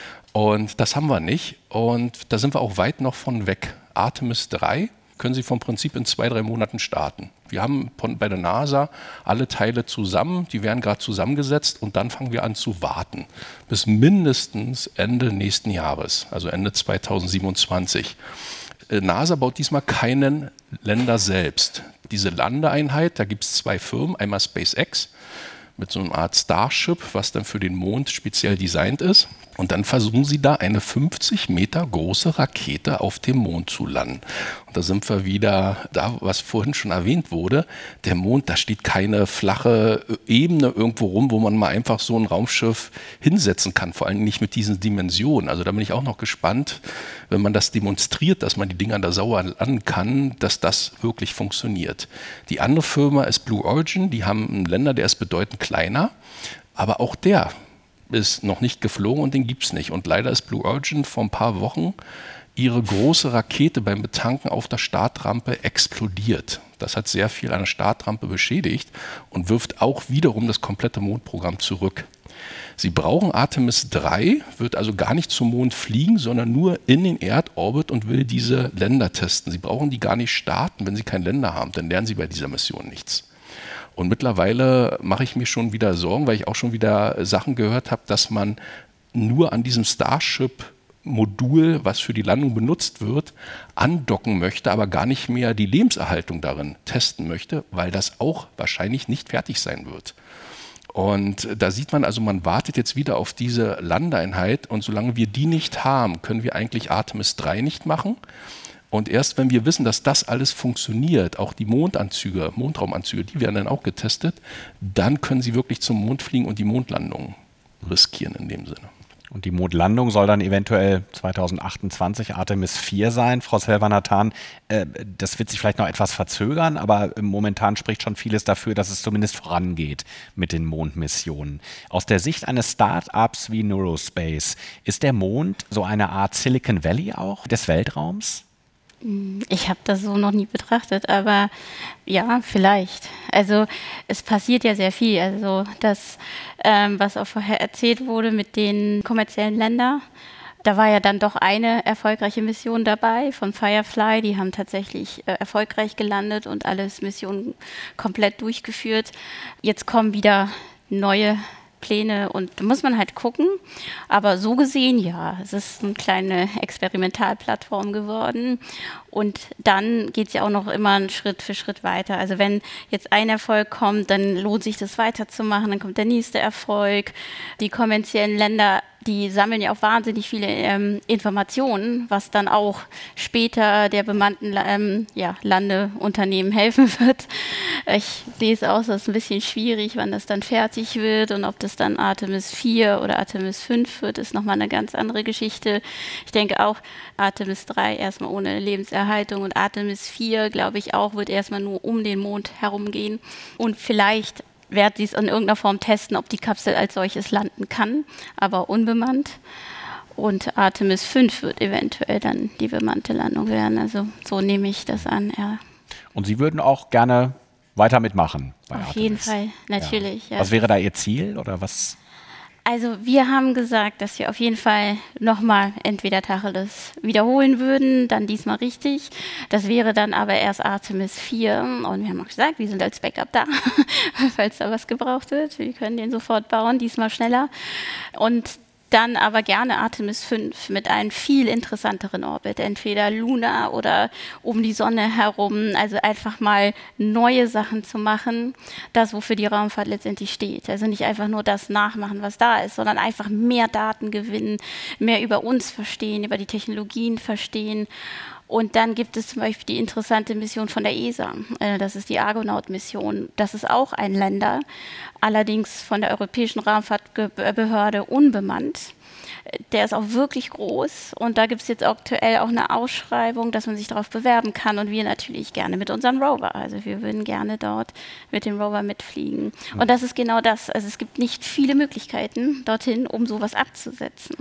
Und das haben wir nicht. Und da sind wir auch weit noch von weg. Artemis drei können Sie vom Prinzip in zwei, drei Monaten starten. Wir haben von, bei der NASA alle Teile zusammen, die werden gerade zusammengesetzt und dann fangen wir an zu warten. Bis mindestens Ende nächsten Jahres, also Ende zweitausendsiebenundzwanzig. NASA baut diesmal keinen Länder selbst. Diese Landeeinheit, da gibt es zwei Firmen, einmal SpaceX mit so einer Art Starship, was dann für den Mond speziell designt ist. Und dann versuchen sie da eine fünfzig Meter große Rakete auf dem Mond zu landen. Und da sind wir wieder da, was vorhin schon erwähnt wurde. Der Mond, da steht keine flache Ebene irgendwo rum, wo man mal einfach so ein Raumschiff hinsetzen kann. Vor allem nicht mit diesen Dimensionen. Also da bin ich auch noch gespannt, wenn man das demonstriert, dass man die Dinger da sauber landen kann, dass das wirklich funktioniert. Die andere Firma ist Blue Origin. Die haben einen Länder, der ist bedeutend kleiner. Aber auch der ist noch nicht geflogen und den gibt es nicht. Und leider ist Blue Origin vor ein paar Wochen ihre große Rakete beim Betanken auf der Startrampe explodiert. Das hat sehr viel an der Startrampe beschädigt und wirft auch wiederum das komplette Mondprogramm zurück. Sie brauchen Artemis drei, wird also gar nicht zum Mond fliegen, sondern nur in den Erdorbit und will diese Länder testen. Sie brauchen die gar nicht starten, wenn sie kein Länder haben, dann lernen sie bei dieser Mission nichts. Und mittlerweile mache ich mir schon wieder Sorgen, weil ich auch schon wieder Sachen gehört habe, dass man nur an diesem Starship-Modul, was für die Landung benutzt wird, andocken möchte, aber gar nicht mehr die Lebenserhaltung darin testen möchte, weil das auch wahrscheinlich nicht fertig sein wird. Und da sieht man also, man wartet jetzt wieder auf diese Landeeinheit und solange wir die nicht haben, können wir eigentlich Artemis drei nicht machen. Und erst wenn wir wissen, dass das alles funktioniert, auch die Mondanzüge, Mondraumanzüge, die werden dann auch getestet, dann können sie wirklich zum Mond fliegen und die Mondlandung riskieren in dem Sinne. Und die Mondlandung soll dann eventuell zweitausendachtundzwanzig Artemis vier sein. Frau Selvanathan, äh, das wird sich vielleicht noch etwas verzögern, aber momentan spricht schon vieles dafür, dass es zumindest vorangeht mit den Mondmissionen. Aus der Sicht eines Start-ups wie Neurospace, ist der Mond so eine Art Silicon Valley auch des Weltraums? Ich habe das so noch nie betrachtet, aber ja, vielleicht. Also es passiert ja sehr viel. Also das, ähm, was auch vorher erzählt wurde mit den kommerziellen Ländern, da war ja dann doch eine erfolgreiche Mission dabei von Firefly. Die haben tatsächlich äh, erfolgreich gelandet und alles Missionen komplett durchgeführt. Jetzt kommen wieder neue Pläne und da muss man halt gucken, aber so gesehen, ja, es ist eine kleine Experimentalplattform geworden Und dann geht es ja auch noch immer einen Schritt für Schritt weiter. Also wenn jetzt ein Erfolg kommt, dann lohnt sich das weiterzumachen, dann kommt der nächste Erfolg. Die kommerziellen Länder, die sammeln ja auch wahnsinnig viele ähm, Informationen, was dann auch später der bemannten ähm, ja, Landeunternehmen helfen wird. Ich sehe es aus, das ist ein bisschen schwierig, wann das dann fertig wird und ob das dann Artemis vier oder Artemis fünf wird, ist nochmal eine ganz andere Geschichte. Ich denke auch Artemis drei erstmal ohne Lebenserhaltung und Artemis vier, glaube ich auch, wird erstmal nur um den Mond herumgehen und vielleicht werden sie es in irgendeiner Form testen, ob die Kapsel als solches landen kann, aber unbemannt. Und Artemis fünf wird eventuell dann die bemannte Landung werden. Also so nehme ich das an. Ja. Und Sie würden auch gerne weiter mitmachen bei Auf Artemis? jeden Fall, natürlich. Ja. Ja. Was wäre da Ihr Ziel oder was? Also wir haben gesagt, dass wir auf jeden Fall nochmal entweder Tacheles wiederholen würden, dann diesmal richtig. Das wäre dann aber erst Artemis vier und wir haben auch gesagt, wir sind als Backup da, falls da was gebraucht wird. Wir können den sofort bauen, diesmal schneller. Und dann aber gerne Artemis fünf mit einem viel interessanteren Orbit, entweder Luna oder um die Sonne herum, also einfach mal neue Sachen zu machen, das, wofür die Raumfahrt letztendlich steht. Also nicht einfach nur das nachmachen, was da ist, sondern einfach mehr Daten gewinnen, mehr über uns verstehen, über die Technologien verstehen. Und dann gibt es zum Beispiel die interessante Mission von der E S A. Das ist die Argonaut-Mission. Das ist auch ein Lander, allerdings von der Europäischen Raumfahrtbehörde unbemannt. Der ist auch wirklich groß und da gibt es jetzt aktuell auch eine Ausschreibung, dass man sich darauf bewerben kann und wir natürlich gerne mit unserem Rover. Also wir würden gerne dort mit dem Rover mitfliegen. Und das ist genau das. Also es gibt nicht viele Möglichkeiten dorthin, um sowas abzusetzen.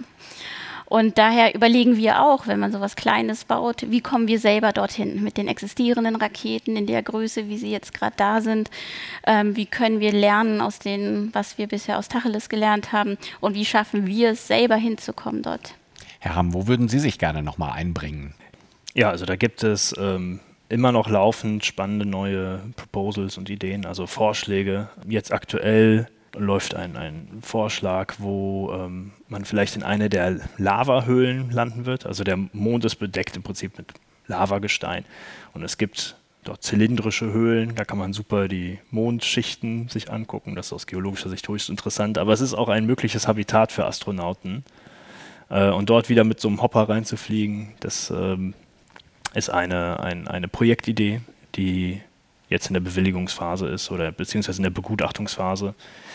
Und daher überlegen wir auch, wenn man sowas Kleines baut, wie kommen wir selber dorthin mit den existierenden Raketen in der Größe, wie sie jetzt gerade da sind. Ähm, wie können wir lernen aus dem, was wir bisher aus Tacheles gelernt haben und wie schaffen wir es, selber hinzukommen dort. Herr Hamm, wo würden Sie sich gerne nochmal einbringen? Ja, also da gibt es ähm, immer noch laufend spannende neue Proposals und Ideen, also Vorschläge. Jetzt aktuell läuft ein, ein Vorschlag, wo ähm, man vielleicht in eine der Lavahöhlen landen wird. Also der Mond ist bedeckt im Prinzip mit Lavagestein. Und es gibt dort zylindrische Höhlen, da kann man super die Mondschichten sich angucken. Das ist aus geologischer Sicht höchst interessant. Aber es ist auch ein mögliches Habitat für Astronauten. Äh, und dort wieder mit so einem Hopper reinzufliegen, das ähm, ist eine, ein, eine Projektidee, die jetzt in der Bewilligungsphase ist oder beziehungsweise in der Begutachtungsphase.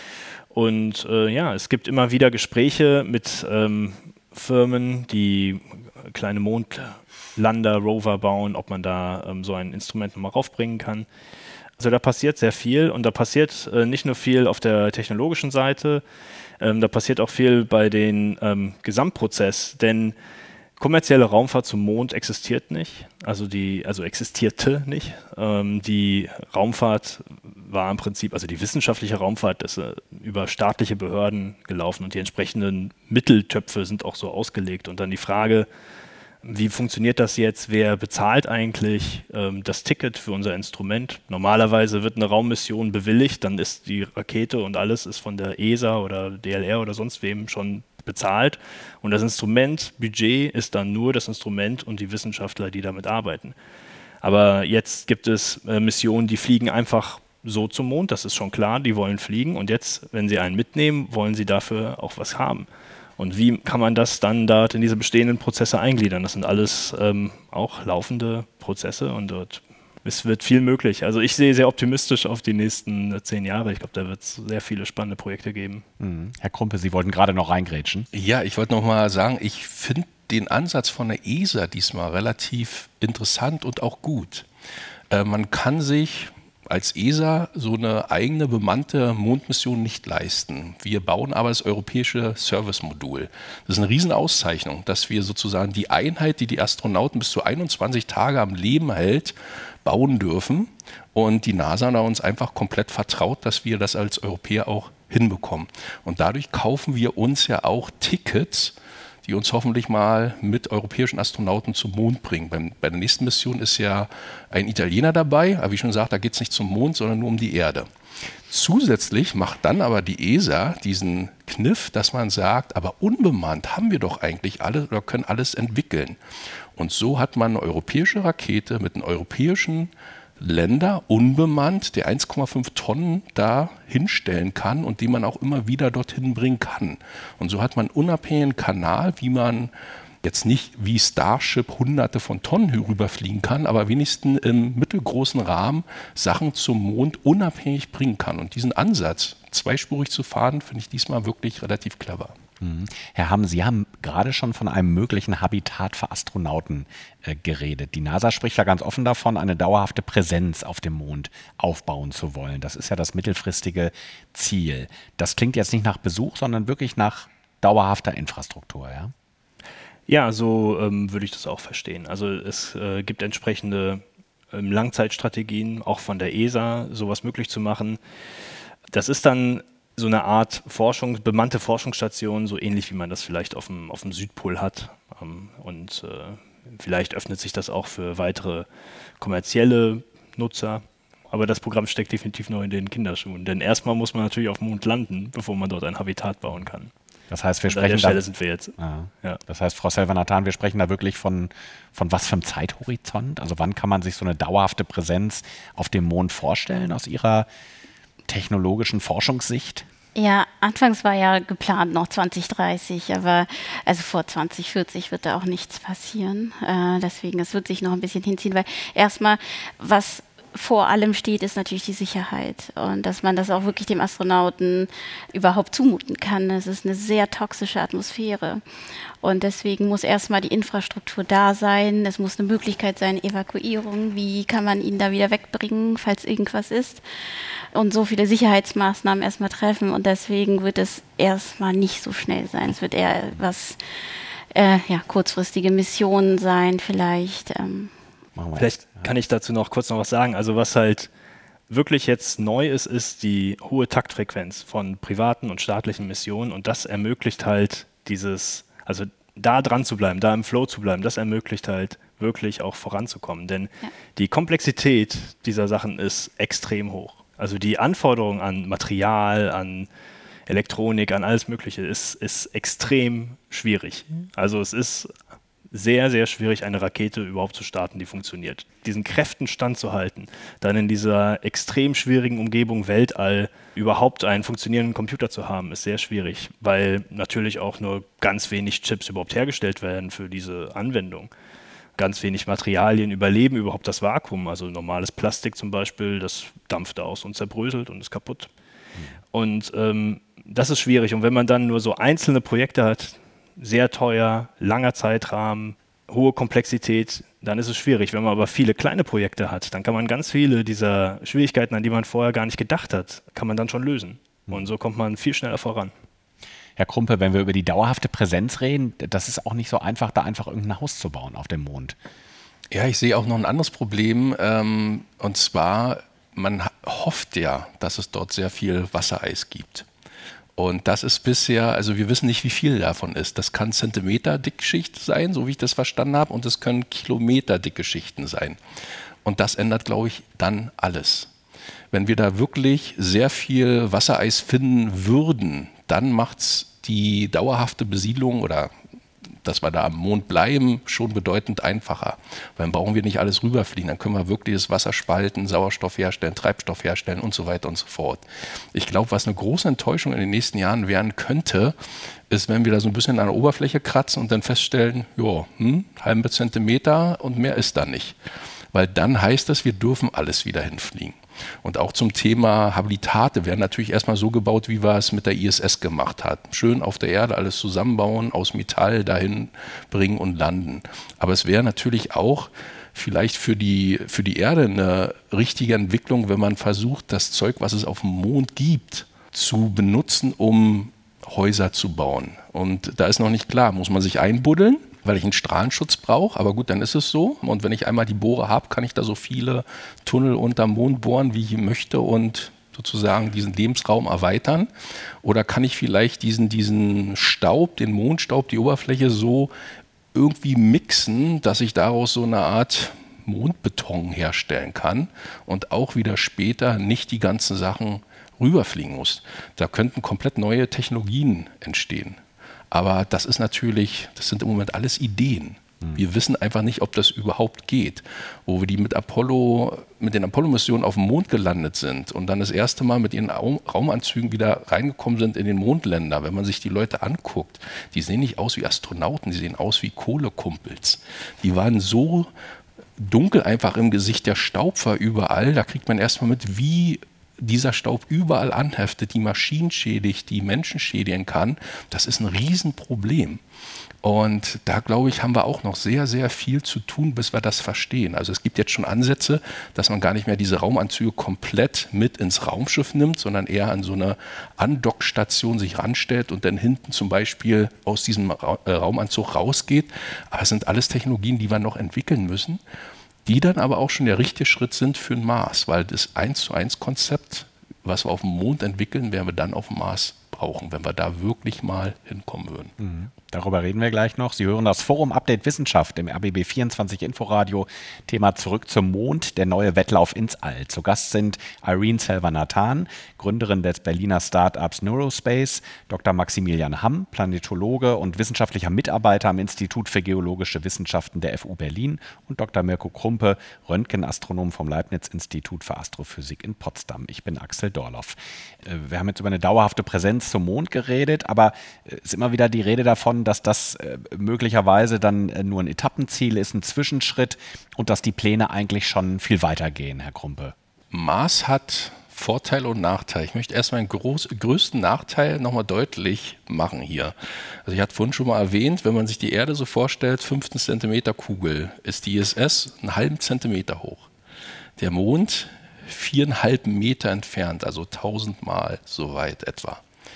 Und äh, ja, es gibt immer wieder Gespräche mit ähm, Firmen, die kleine Mondlander, Rover bauen, ob man da ähm, so ein Instrument nochmal raufbringen kann. Also da passiert sehr viel und da passiert äh, nicht nur viel auf der technologischen Seite, ähm, da passiert auch viel bei den ähm, Gesamtprozess, denn kommerzielle Raumfahrt zum Mond existiert nicht, also die, also existierte nicht. Ähm, die Raumfahrt war im Prinzip, also die wissenschaftliche Raumfahrt ist äh, über staatliche Behörden gelaufen und die entsprechenden Mitteltöpfe sind auch so ausgelegt. Und dann die Frage, wie funktioniert das jetzt? Wer bezahlt eigentlich ähm, das Ticket für unser Instrument? Normalerweise wird eine Raummission bewilligt, dann ist die Rakete und alles ist von der E S A oder D L R oder sonst wem schon bezahlt. Und das Instrument, Budget, ist dann nur das Instrument und die Wissenschaftler, die damit arbeiten. Aber jetzt gibt es äh, Missionen, die fliegen einfach so zum Mond, das ist schon klar, die wollen fliegen. Und jetzt, wenn sie einen mitnehmen, wollen sie dafür auch was haben. Und wie kann man das dann dort in diese bestehenden Prozesse eingliedern? Das sind alles ähm, auch laufende Prozesse und dort es wird viel möglich. Also ich sehe sehr optimistisch auf die nächsten äh, zehn Jahre. Ich glaube, da wird es sehr viele spannende Projekte geben. Mhm. Herr Krumpe, Sie wollten gerade noch reingrätschen. Ja, ich wollte noch mal sagen, ich finde den Ansatz von der E S A diesmal relativ interessant und auch gut. Äh, man kann sich als E S A so eine eigene bemannte Mondmission nicht leisten. Wir bauen aber das europäische Service-Modul. Das ist eine Riesenauszeichnung, dass wir sozusagen die Einheit, die die Astronauten bis zu einundzwanzig Tage am Leben hält, bauen dürfen. Und die NASA hat uns einfach komplett vertraut, dass wir das als Europäer auch hinbekommen. Und dadurch kaufen wir uns ja auch Tickets die uns hoffentlich mal mit europäischen Astronauten zum Mond bringen. Beim, bei der nächsten Mission ist ja ein Italiener dabei, aber wie schon gesagt, da geht es nicht zum Mond, sondern nur um die Erde. Zusätzlich macht dann aber die E S A diesen Kniff, dass man sagt, aber unbemannt haben wir doch eigentlich alle oder können alles entwickeln. Und so hat man eine europäische Rakete mit einem europäischen Länder unbemannt, der eins Komma fünf Tonnen da hinstellen kann und die man auch immer wieder dorthin bringen kann. Und so hat man einen unabhängigen Kanal, wie man jetzt nicht wie Starship hunderte von Tonnen herüberfliegen kann, aber wenigstens im mittelgroßen Rahmen Sachen zum Mond unabhängig bringen kann. Und diesen Ansatz, zweispurig zu fahren, finde ich diesmal wirklich relativ clever. Mhm. Herr Hamm, Sie haben gerade schon von einem möglichen Habitat für Astronauten äh, geredet. Die NASA spricht ja ganz offen davon, eine dauerhafte Präsenz auf dem Mond aufbauen zu wollen. Das ist ja das mittelfristige Ziel. Das klingt jetzt nicht nach Besuch, sondern wirklich nach dauerhafter Infrastruktur, ja? Ja, so ähm, würde ich das auch verstehen. Also es äh, gibt entsprechende ähm, Langzeitstrategien, auch von der E S A, sowas möglich zu machen. Das ist dann so eine Art Forschung, bemannte Forschungsstation, so ähnlich wie man das vielleicht auf dem, auf dem Südpol hat. Ähm, und äh, vielleicht öffnet sich das auch für weitere kommerzielle Nutzer. Aber das Programm steckt definitiv noch in den Kinderschuhen. Denn erstmal muss man natürlich auf dem Mond landen, bevor man dort ein Habitat bauen kann. Das heißt, wir An sprechen der Stelle da, sind wir jetzt. Ah, Ja. Das heißt, Frau Selvanathan, wir sprechen da wirklich von, von was für einem Zeithorizont? Also wann kann man sich so eine dauerhafte Präsenz auf dem Mond vorstellen aus Ihrer technologischen Forschungssicht? Ja, anfangs war ja geplant noch zwanzig dreißig, aber also vor zwanzig vierzig wird da auch nichts passieren. Äh, deswegen, es wird sich noch ein bisschen hinziehen, weil erstmal, was vor allem steht, ist natürlich die Sicherheit und dass man das auch wirklich dem Astronauten überhaupt zumuten kann. Es ist eine sehr toxische Atmosphäre und deswegen muss erstmal die Infrastruktur da sein. Es muss eine Möglichkeit sein, Evakuierung, wie kann man ihn da wieder wegbringen, falls irgendwas ist und so viele Sicherheitsmaßnahmen erstmal treffen und deswegen wird es erstmal nicht so schnell sein. Es wird eher was, äh, ja, kurzfristige Missionen sein vielleicht. Ähm, Vielleicht kann ich dazu noch kurz noch was sagen. Also was halt wirklich jetzt neu ist, ist die hohe Taktfrequenz von privaten und staatlichen Missionen und das ermöglicht halt dieses, also da dran zu bleiben, da im Flow zu bleiben, das ermöglicht halt wirklich auch voranzukommen. Denn ja. die Komplexität dieser Sachen ist extrem hoch. Also die Anforderung an Material, an Elektronik, an alles Mögliche ist, ist extrem schwierig. Also es ist sehr, sehr schwierig, eine Rakete überhaupt zu starten, die funktioniert. Diesen Kräften standzuhalten, dann in dieser extrem schwierigen Umgebung Weltall überhaupt einen funktionierenden Computer zu haben, ist sehr schwierig, weil natürlich auch nur ganz wenig Chips überhaupt hergestellt werden für diese Anwendung. Ganz wenig Materialien überleben überhaupt das Vakuum. Also normales Plastik zum Beispiel, das dampft aus und zerbröselt und ist kaputt. Mhm. Und ähm, das ist schwierig. Und wenn man dann nur so einzelne Projekte hat, sehr teuer, langer Zeitrahmen, hohe Komplexität, dann ist es schwierig. Wenn man aber viele kleine Projekte hat, dann kann man ganz viele dieser Schwierigkeiten, an die man vorher gar nicht gedacht hat, kann man dann schon lösen. Und so kommt man viel schneller voran. Herr Krumpe, wenn wir über die dauerhafte Präsenz reden, das ist auch nicht so einfach, da einfach irgendein Haus zu bauen auf dem Mond. Ja, ich sehe auch noch ein anderes Problem. Ähm, und zwar, man hofft ja, dass es dort sehr viel Wassereis gibt. Und das ist bisher, also wir wissen nicht, wie viel davon ist. Das kann Zentimeter-Dickschicht sein, so wie ich das verstanden habe, und es können Kilometer-dicke Schichten sein. Und das ändert, glaube ich, dann alles. Wenn wir da wirklich sehr viel Wassereis finden würden, dann macht es die dauerhafte Besiedlung oder dass wir da am Mond bleiben, schon bedeutend einfacher. Weil dann brauchen wir nicht alles rüberfliegen, dann können wir wirklich das Wasser spalten, Sauerstoff herstellen, Treibstoff herstellen und so weiter und so fort. Ich glaube, was eine große Enttäuschung in den nächsten Jahren werden könnte, ist, wenn wir da so ein bisschen an der Oberfläche kratzen und dann feststellen, ja, hm, halben Zentimeter und mehr ist da nicht. Weil dann heißt das, wir dürfen alles wieder hinfliegen. Und auch zum Thema Habitate werden natürlich erstmal so gebaut, wie wir es mit der I S S gemacht haben. Schön auf der Erde alles zusammenbauen, aus Metall dahin bringen und landen. Aber es wäre natürlich auch vielleicht für die, für die Erde eine richtige Entwicklung, wenn man versucht, das Zeug, was es auf dem Mond gibt, zu benutzen, um Häuser zu bauen. Und da ist noch nicht klar, muss man sich einbuddeln, weil ich einen Strahlenschutz brauche, aber gut, dann ist es so. Und wenn ich einmal die Bohre habe, kann ich da so viele Tunnel unterm Mond bohren, wie ich möchte und sozusagen diesen Lebensraum erweitern? Oder kann ich vielleicht diesen, diesen Staub, den Mondstaub, die Oberfläche so irgendwie mixen, dass ich daraus so eine Art Mondbeton herstellen kann und auch wieder später nicht die ganzen Sachen rüberfliegen muss? Da könnten komplett neue Technologien entstehen. Aber das ist natürlich, das sind im Moment alles Ideen. Wir wissen einfach nicht, ob das überhaupt geht. Wo wir die mit Apollo, mit den Apollo-Missionen auf dem Mond gelandet sind und dann das erste Mal mit ihren Raumanzügen wieder reingekommen sind in den Mondländer. Wenn man sich die Leute anguckt, die sehen nicht aus wie Astronauten, die sehen aus wie Kohlekumpels. Die waren so dunkel einfach im Gesicht, der Staub war überall. Da kriegt man erstmal mit, wie dieser Staub überall anheftet, die Maschinen schädigt, die Menschen schädigen kann. Das ist ein Riesenproblem. Und da, glaube ich, haben wir auch noch sehr, sehr viel zu tun, bis wir das verstehen. Also es gibt jetzt schon Ansätze, dass man gar nicht mehr diese Raumanzüge komplett mit ins Raumschiff nimmt, sondern eher an so eine Andockstation sich ranstellt und dann hinten zum Beispiel aus diesem Ra- äh, Raumanzug rausgeht. Aber es sind alles Technologien, die wir noch entwickeln müssen, die dann aber auch schon der richtige Schritt sind für den Mars, weil das eins zu eins Konzept, was wir auf dem Mond entwickeln, werden wir dann auf dem Mars brauchen, wenn wir da wirklich mal hinkommen würden. Mhm. Darüber reden wir gleich noch. Sie hören das Forum Update Wissenschaft im R B B vierundzwanzig Inforadio. Thema Zurück zum Mond, der neue Wettlauf ins All. Zu Gast sind Irene Selva-Nathan, Gründerin des Berliner Startups Neurospace, Doktor Maximilian Hamm, Planetologe und wissenschaftlicher Mitarbeiter am Institut für Geologische Wissenschaften der F U Berlin und Doktor Mirko Krumpe, Röntgenastronom vom Leibniz-Institut für Astrophysik in Potsdam. Ich bin Axel Dorloff. Wir haben jetzt über eine dauerhafte Präsenz zum Mond geredet, aber es ist immer wieder die Rede davon, dass das äh, möglicherweise dann äh, nur ein Etappenziel ist, ein Zwischenschritt und dass die Pläne eigentlich schon viel weiter gehen, Herr Krumpe. Mars hat Vorteile und Nachteile. Ich möchte erstmal den groß, größten Nachteil nochmal deutlich machen hier. Also ich hatte vorhin schon mal erwähnt, wenn man sich die Erde so vorstellt, fünfzehn Zentimeter Kugel, ist die I S S einen halben Zentimeter hoch. Der Mond viereinhalb Meter entfernt, also tausendmal so weit etwa.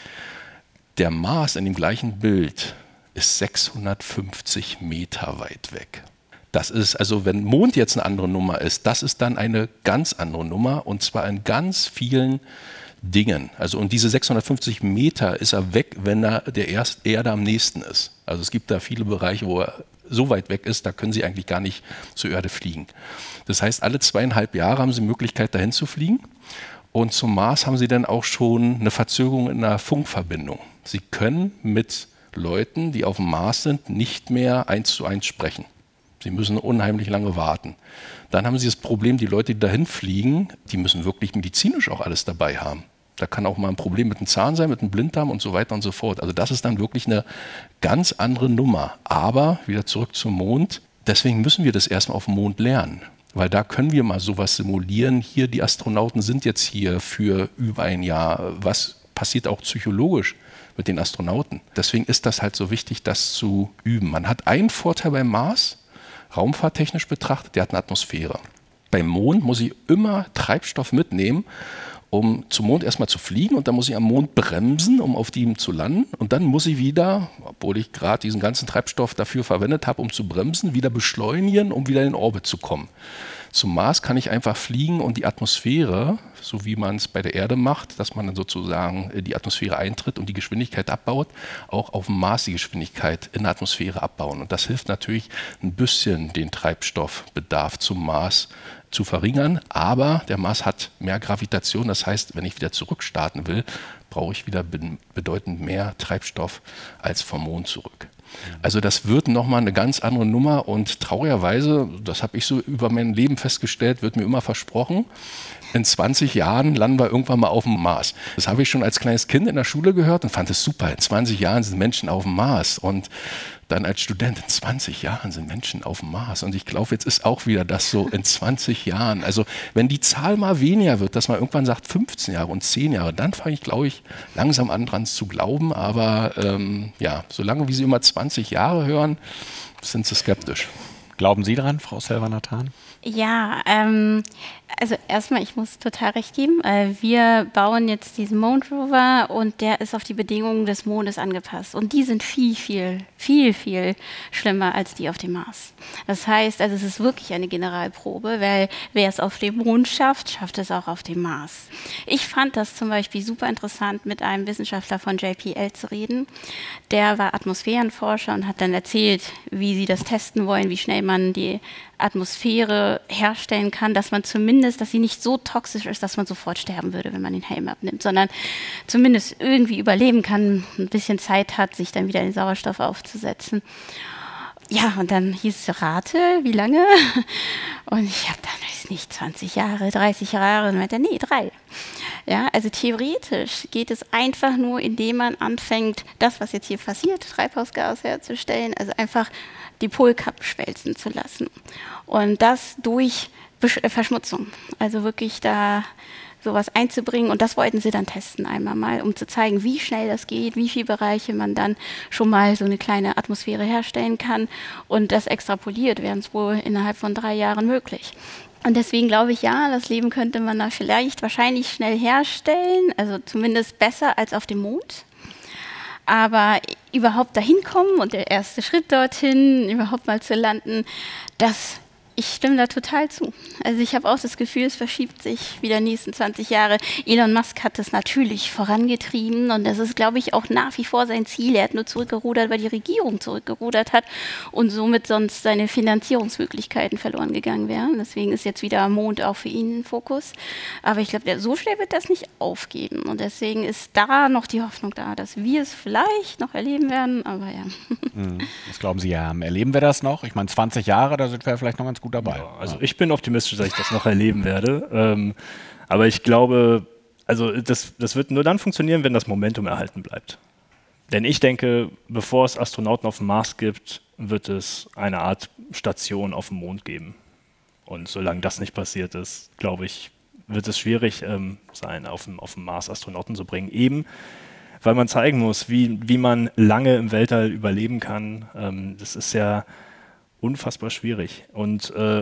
Der Mars in dem gleichen Bild ist sechshundertfünfzig Meter weit weg. Das ist, also wenn Mond jetzt eine andere Nummer ist, das ist dann eine ganz andere Nummer und zwar in ganz vielen Dingen. Also und diese sechshundertfünfzig Meter ist er weg, wenn er der Erst Erde am nächsten ist. Also es gibt da viele Bereiche, wo er so weit weg ist, da können sie eigentlich gar nicht zur Erde fliegen. Das heißt, alle zweieinhalb Jahre haben sie die Möglichkeit, dahin zu fliegen. Und zum Mars haben sie dann auch schon eine Verzögerung in der Funkverbindung. Sie können mit Leuten, die auf dem Mars sind, nicht mehr eins zu eins sprechen. Sie müssen unheimlich lange warten. Dann haben sie das Problem, die Leute, die dahin fliegen, die müssen wirklich medizinisch auch alles dabei haben. Da kann auch mal ein Problem mit dem Zahn sein, mit dem Blinddarm und so weiter und so fort. Also das ist dann wirklich eine ganz andere Nummer. Aber wieder zurück zum Mond. Deswegen müssen wir das erstmal auf dem Mond lernen. Weil da können wir mal sowas simulieren. Hier, die Astronauten sind jetzt hier für über ein Jahr. Was passiert auch psychologisch mit den Astronauten? Deswegen ist das halt so wichtig, das zu üben. Man hat einen Vorteil beim Mars, raumfahrttechnisch betrachtet, der hat eine Atmosphäre. Beim Mond muss ich immer Treibstoff mitnehmen, um zum Mond erstmal zu fliegen und dann muss ich am Mond bremsen, um auf ihm zu landen und dann muss ich wieder, obwohl ich gerade diesen ganzen Treibstoff dafür verwendet habe, um zu bremsen, wieder beschleunigen, um wieder in den Orbit zu kommen. Zum Mars kann ich einfach fliegen und die Atmosphäre, so wie man es bei der Erde macht, dass man dann sozusagen die Atmosphäre eintritt und die Geschwindigkeit abbaut, auch auf dem Mars die Geschwindigkeit in der Atmosphäre abbauen. Und das hilft natürlich ein bisschen, den Treibstoffbedarf zum Mars zu verringern. Aber der Mars hat mehr Gravitation. Das heißt, wenn ich wieder zurückstarten will, brauche ich wieder bedeutend mehr Treibstoff als vom Mond zurück. Also das wird nochmal eine ganz andere Nummer und traurigerweise, das habe ich so über mein Leben festgestellt, wird mir immer versprochen, in zwanzig Jahren landen wir irgendwann mal auf dem Mars. Das habe ich schon als kleines Kind in der Schule gehört und fand es super. In zwanzig Jahren sind Menschen auf dem Mars und dann als Student, in zwanzig Jahren sind Menschen auf dem Mars. Und ich glaube, jetzt ist auch wieder das so in zwanzig Jahren. Also wenn die Zahl mal weniger wird, dass man irgendwann sagt fünfzehn Jahre und zehn Jahre, dann fange ich, glaube ich, langsam an dran zu glauben. Aber ähm, ja, solange wie Sie immer zwanzig Jahre hören, sind Sie skeptisch. Glauben Sie dran, Frau Selva-Nathan? Ja, ähm, Also erstmal, ich muss total recht geben. Wir bauen jetzt diesen Moon Rover und der ist auf die Bedingungen des Mondes angepasst. Und die sind viel, viel, viel, viel schlimmer als die auf dem Mars. Das heißt, also es ist wirklich eine Generalprobe, weil wer es auf dem Mond schafft, schafft es auch auf dem Mars. Ich fand das zum Beispiel super interessant, mit einem Wissenschaftler von J P L zu reden. Der war Atmosphärenforscher und hat dann erzählt, wie sie das testen wollen, wie schnell man die Atmosphäre herstellen kann, dass man zumindest, dass sie nicht so toxisch ist, dass man sofort sterben würde, wenn man den Helm abnimmt, sondern zumindest irgendwie überleben kann, ein bisschen Zeit hat, sich dann wieder den Sauerstoff aufzusetzen. Ja, und dann hieß es, rate, wie lange? Und ich habe dann, weiß nicht, zwanzig Jahre, dreißig Jahre, und meinte, nee, drei. Ja, also theoretisch geht es einfach nur, indem man anfängt, das, was jetzt hier passiert, Treibhausgas herzustellen, also einfach die Polkappen schmelzen zu lassen. Und das durch Besch- Verschmutzung. Also wirklich da sowas einzubringen. Und das wollten sie dann testen einmal mal, um zu zeigen, wie schnell das geht, wie viele Bereiche man dann schon mal so eine kleine Atmosphäre herstellen kann. Und das extrapoliert wäre es wohl innerhalb von drei Jahren möglich. Und deswegen glaube ich, ja, das Leben könnte man da vielleicht wahrscheinlich schnell herstellen, also zumindest besser als auf dem Mond. Aber überhaupt dahin kommen und der erste Schritt dorthin, überhaupt mal zu landen, das, ich stimme da total zu. Also ich habe auch das Gefühl, es verschiebt sich wieder die nächsten zwanzig Jahre. Elon Musk hat das natürlich vorangetrieben und das ist, glaube ich, auch nach wie vor sein Ziel. Er hat nur zurückgerudert, weil die Regierung zurückgerudert hat und somit sonst seine Finanzierungsmöglichkeiten verloren gegangen wären. Deswegen ist jetzt wieder Mond auch für ihn ein Fokus. Aber ich glaube, so schnell wird das nicht aufgeben und deswegen ist da noch die Hoffnung da, dass wir es vielleicht noch erleben werden, aber ja. Was glauben Sie, Herr Hamm? Erleben wir das noch? Ich meine, zwanzig Jahre, da sind wir vielleicht noch ganz gut dabei. Ja, also ich bin optimistisch, dass ich das noch erleben werde. Ähm, aber ich glaube, also das, das wird nur dann funktionieren, wenn das Momentum erhalten bleibt. Denn ich denke, bevor es Astronauten auf dem Mars gibt, wird es eine Art Station auf dem Mond geben. Und solange das nicht passiert ist, glaube ich, wird es schwierig ähm, sein, auf dem, auf dem Mars Astronauten zu bringen. Eben, weil man zeigen muss, wie, wie man lange im Weltall überleben kann. Ähm, das ist ja unfassbar schwierig. Und äh,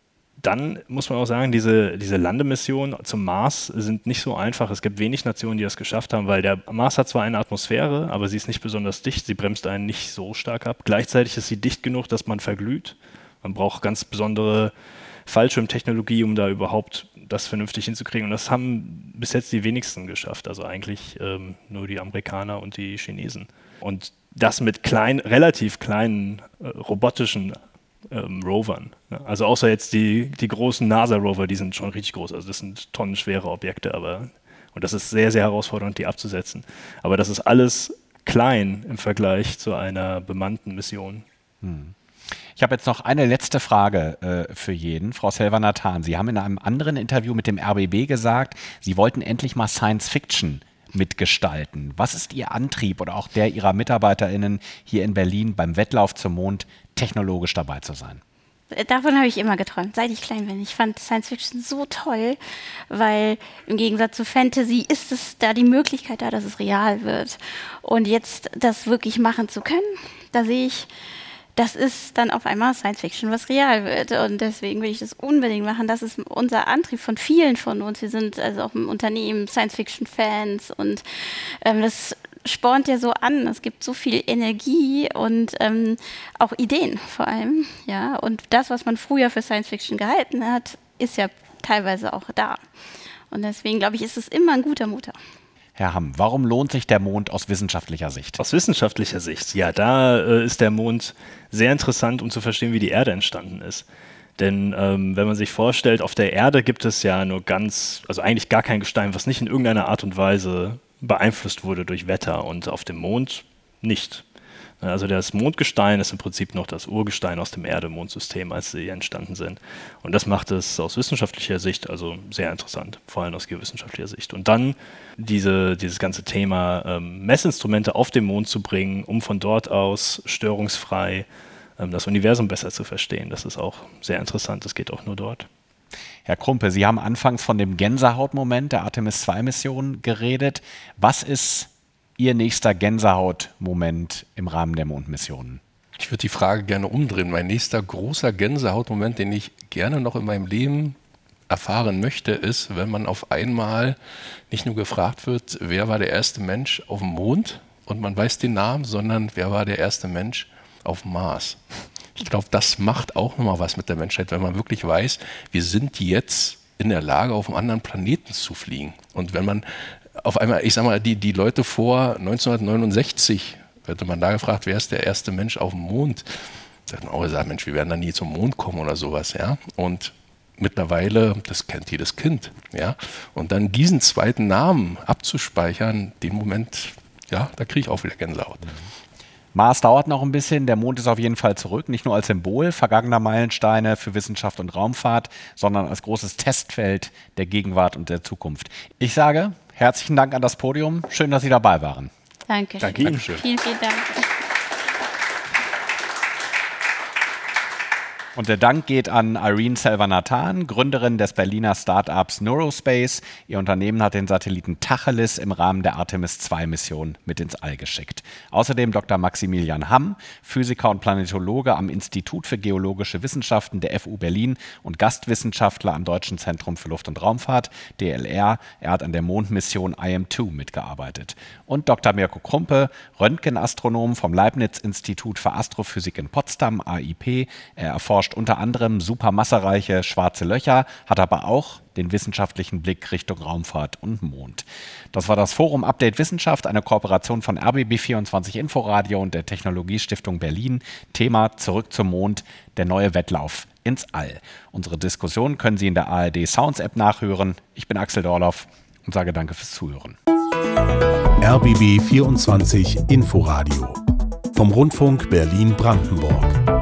dann muss man auch sagen, diese, diese Landemissionen zum Mars sind nicht so einfach. Es gibt wenig Nationen, die das geschafft haben, weil der Mars hat zwar eine Atmosphäre, aber sie ist nicht besonders dicht, sie bremst einen nicht so stark ab. Gleichzeitig ist sie dicht genug, dass man verglüht. Man braucht ganz besondere Fallschirmtechnologie, um da überhaupt das vernünftig hinzukriegen. Und das haben bis jetzt die wenigsten geschafft, also eigentlich ähm, nur die Amerikaner und die Chinesen. Und das mit klein, relativ kleinen äh, robotischen ähm, Rovern. Ja, also außer jetzt die, die großen NASA-Rover, die sind schon richtig groß. Also das sind tonnenschwere Objekte, aber und das ist sehr, sehr herausfordernd, die abzusetzen. Aber das ist alles klein im Vergleich zu einer bemannten Mission. Hm. Ich habe jetzt noch eine letzte Frage äh, für jeden. Frau Selva-Nathan, Sie haben in einem anderen Interview mit dem R B B gesagt, Sie wollten endlich mal Science Fiction mitgestalten. Was ist Ihr Antrieb oder auch der Ihrer MitarbeiterInnen hier in Berlin beim Wettlauf zum Mond, technologisch dabei zu sein? Davon habe ich immer geträumt, seit ich klein bin. Ich fand Science Fiction so toll, weil im Gegensatz zu Fantasy ist es da die Möglichkeit da, dass es real wird. Und jetzt das wirklich machen zu können, da sehe ich, das ist dann auf einmal Science Fiction, was real wird. Und deswegen will ich das unbedingt machen. Das ist unser Antrieb von vielen von uns. Wir sind also auch im Unternehmen Science Fiction Fans und ähm, das spornt ja so an. Es gibt so viel Energie und ähm, auch Ideen vor allem. Ja? Und das, was man früher für Science Fiction gehalten hat, ist ja teilweise auch da. Und deswegen glaube ich, ist es immer ein guter Motor. Herr Hamm, warum lohnt sich der Mond aus wissenschaftlicher Sicht? Aus wissenschaftlicher Sicht, ja, da äh, ist der Mond sehr interessant, um zu verstehen, wie die Erde entstanden ist. Denn ähm, wenn man sich vorstellt, auf der Erde gibt es ja nur ganz, also eigentlich gar kein Gestein, was nicht in irgendeiner Art und Weise beeinflusst wurde durch Wetter und auf dem Mond nicht. Also das Mondgestein ist im Prinzip noch das Urgestein aus dem Erde-Mond-System, als sie entstanden sind. Und das macht es aus wissenschaftlicher Sicht also sehr interessant, vor allem aus geowissenschaftlicher Sicht. Und dann diese, dieses ganze Thema ähm, Messinstrumente auf den Mond zu bringen, um von dort aus störungsfrei ähm, das Universum besser zu verstehen, das ist auch sehr interessant, das geht auch nur dort. Herr Krumpe, Sie haben anfangs von dem Gänsehautmoment der Artemis zwei Mission geredet. Was ist Ihr nächster Gänsehautmoment im Rahmen der Mondmissionen? Ich würde die Frage gerne umdrehen. Mein nächster großer Gänsehautmoment, den ich gerne noch in meinem Leben erfahren möchte, ist, wenn man auf einmal nicht nur gefragt wird, wer war der erste Mensch auf dem Mond und man weiß den Namen, sondern wer war der erste Mensch auf dem Mars. Ich glaube, das macht auch nochmal was mit der Menschheit, wenn man wirklich weiß, wir sind jetzt in der Lage, auf einem anderen Planeten zu fliegen. Und wenn man auf einmal, ich sag mal, die, die Leute vor neunzehnhundertneunundsechzig, hätte man da gefragt, wer ist der erste Mensch auf dem Mond, da hat man auch gesagt, Mensch, wir werden da nie zum Mond kommen oder sowas, ja. Und mittlerweile, das kennt jedes Kind, ja. Und dann diesen zweiten Namen abzuspeichern, den Moment, ja, da kriege ich auch wieder Gänsehaut. Mars dauert noch ein bisschen, der Mond ist auf jeden Fall zurück, nicht nur als Symbol vergangener Meilensteine für Wissenschaft und Raumfahrt, sondern als großes Testfeld der Gegenwart und der Zukunft. Ich sage herzlichen Dank an das Podium, schön, dass Sie dabei waren. Danke. Danke Ihnen. Vielen, vielen Dank. Und der Dank geht an Irene Selvanathan, Gründerin des Berliner Startups Neurospace. Ihr Unternehmen hat den Satelliten Tacheles im Rahmen der Artemis zwei Mission mit ins All geschickt. Außerdem Doktor Maximilian Hamm, Physiker und Planetologe am Institut für Geologische Wissenschaften der F U Berlin und Gastwissenschaftler am Deutschen Zentrum für Luft- und Raumfahrt, D L R. Er hat an der Mondmission I M zwei mitgearbeitet. Und Doktor Mirko Krumpe, Röntgenastronom vom Leibniz-Institut für Astrophysik in Potsdam, A I P. Er erforscht unter anderem supermassereiche schwarze Löcher, hat aber auch den wissenschaftlichen Blick Richtung Raumfahrt und Mond. Das war das Forum Update Wissenschaft, eine Kooperation von R B B vierundzwanzig Inforadio und der Technologiestiftung Berlin. Thema Zurück zum Mond, der neue Wettlauf ins All. Unsere Diskussion können Sie in der A R D Sounds App nachhören. Ich bin Axel Dorloff und sage danke fürs Zuhören. R B B vierundzwanzig Inforadio vom Rundfunk Berlin-Brandenburg.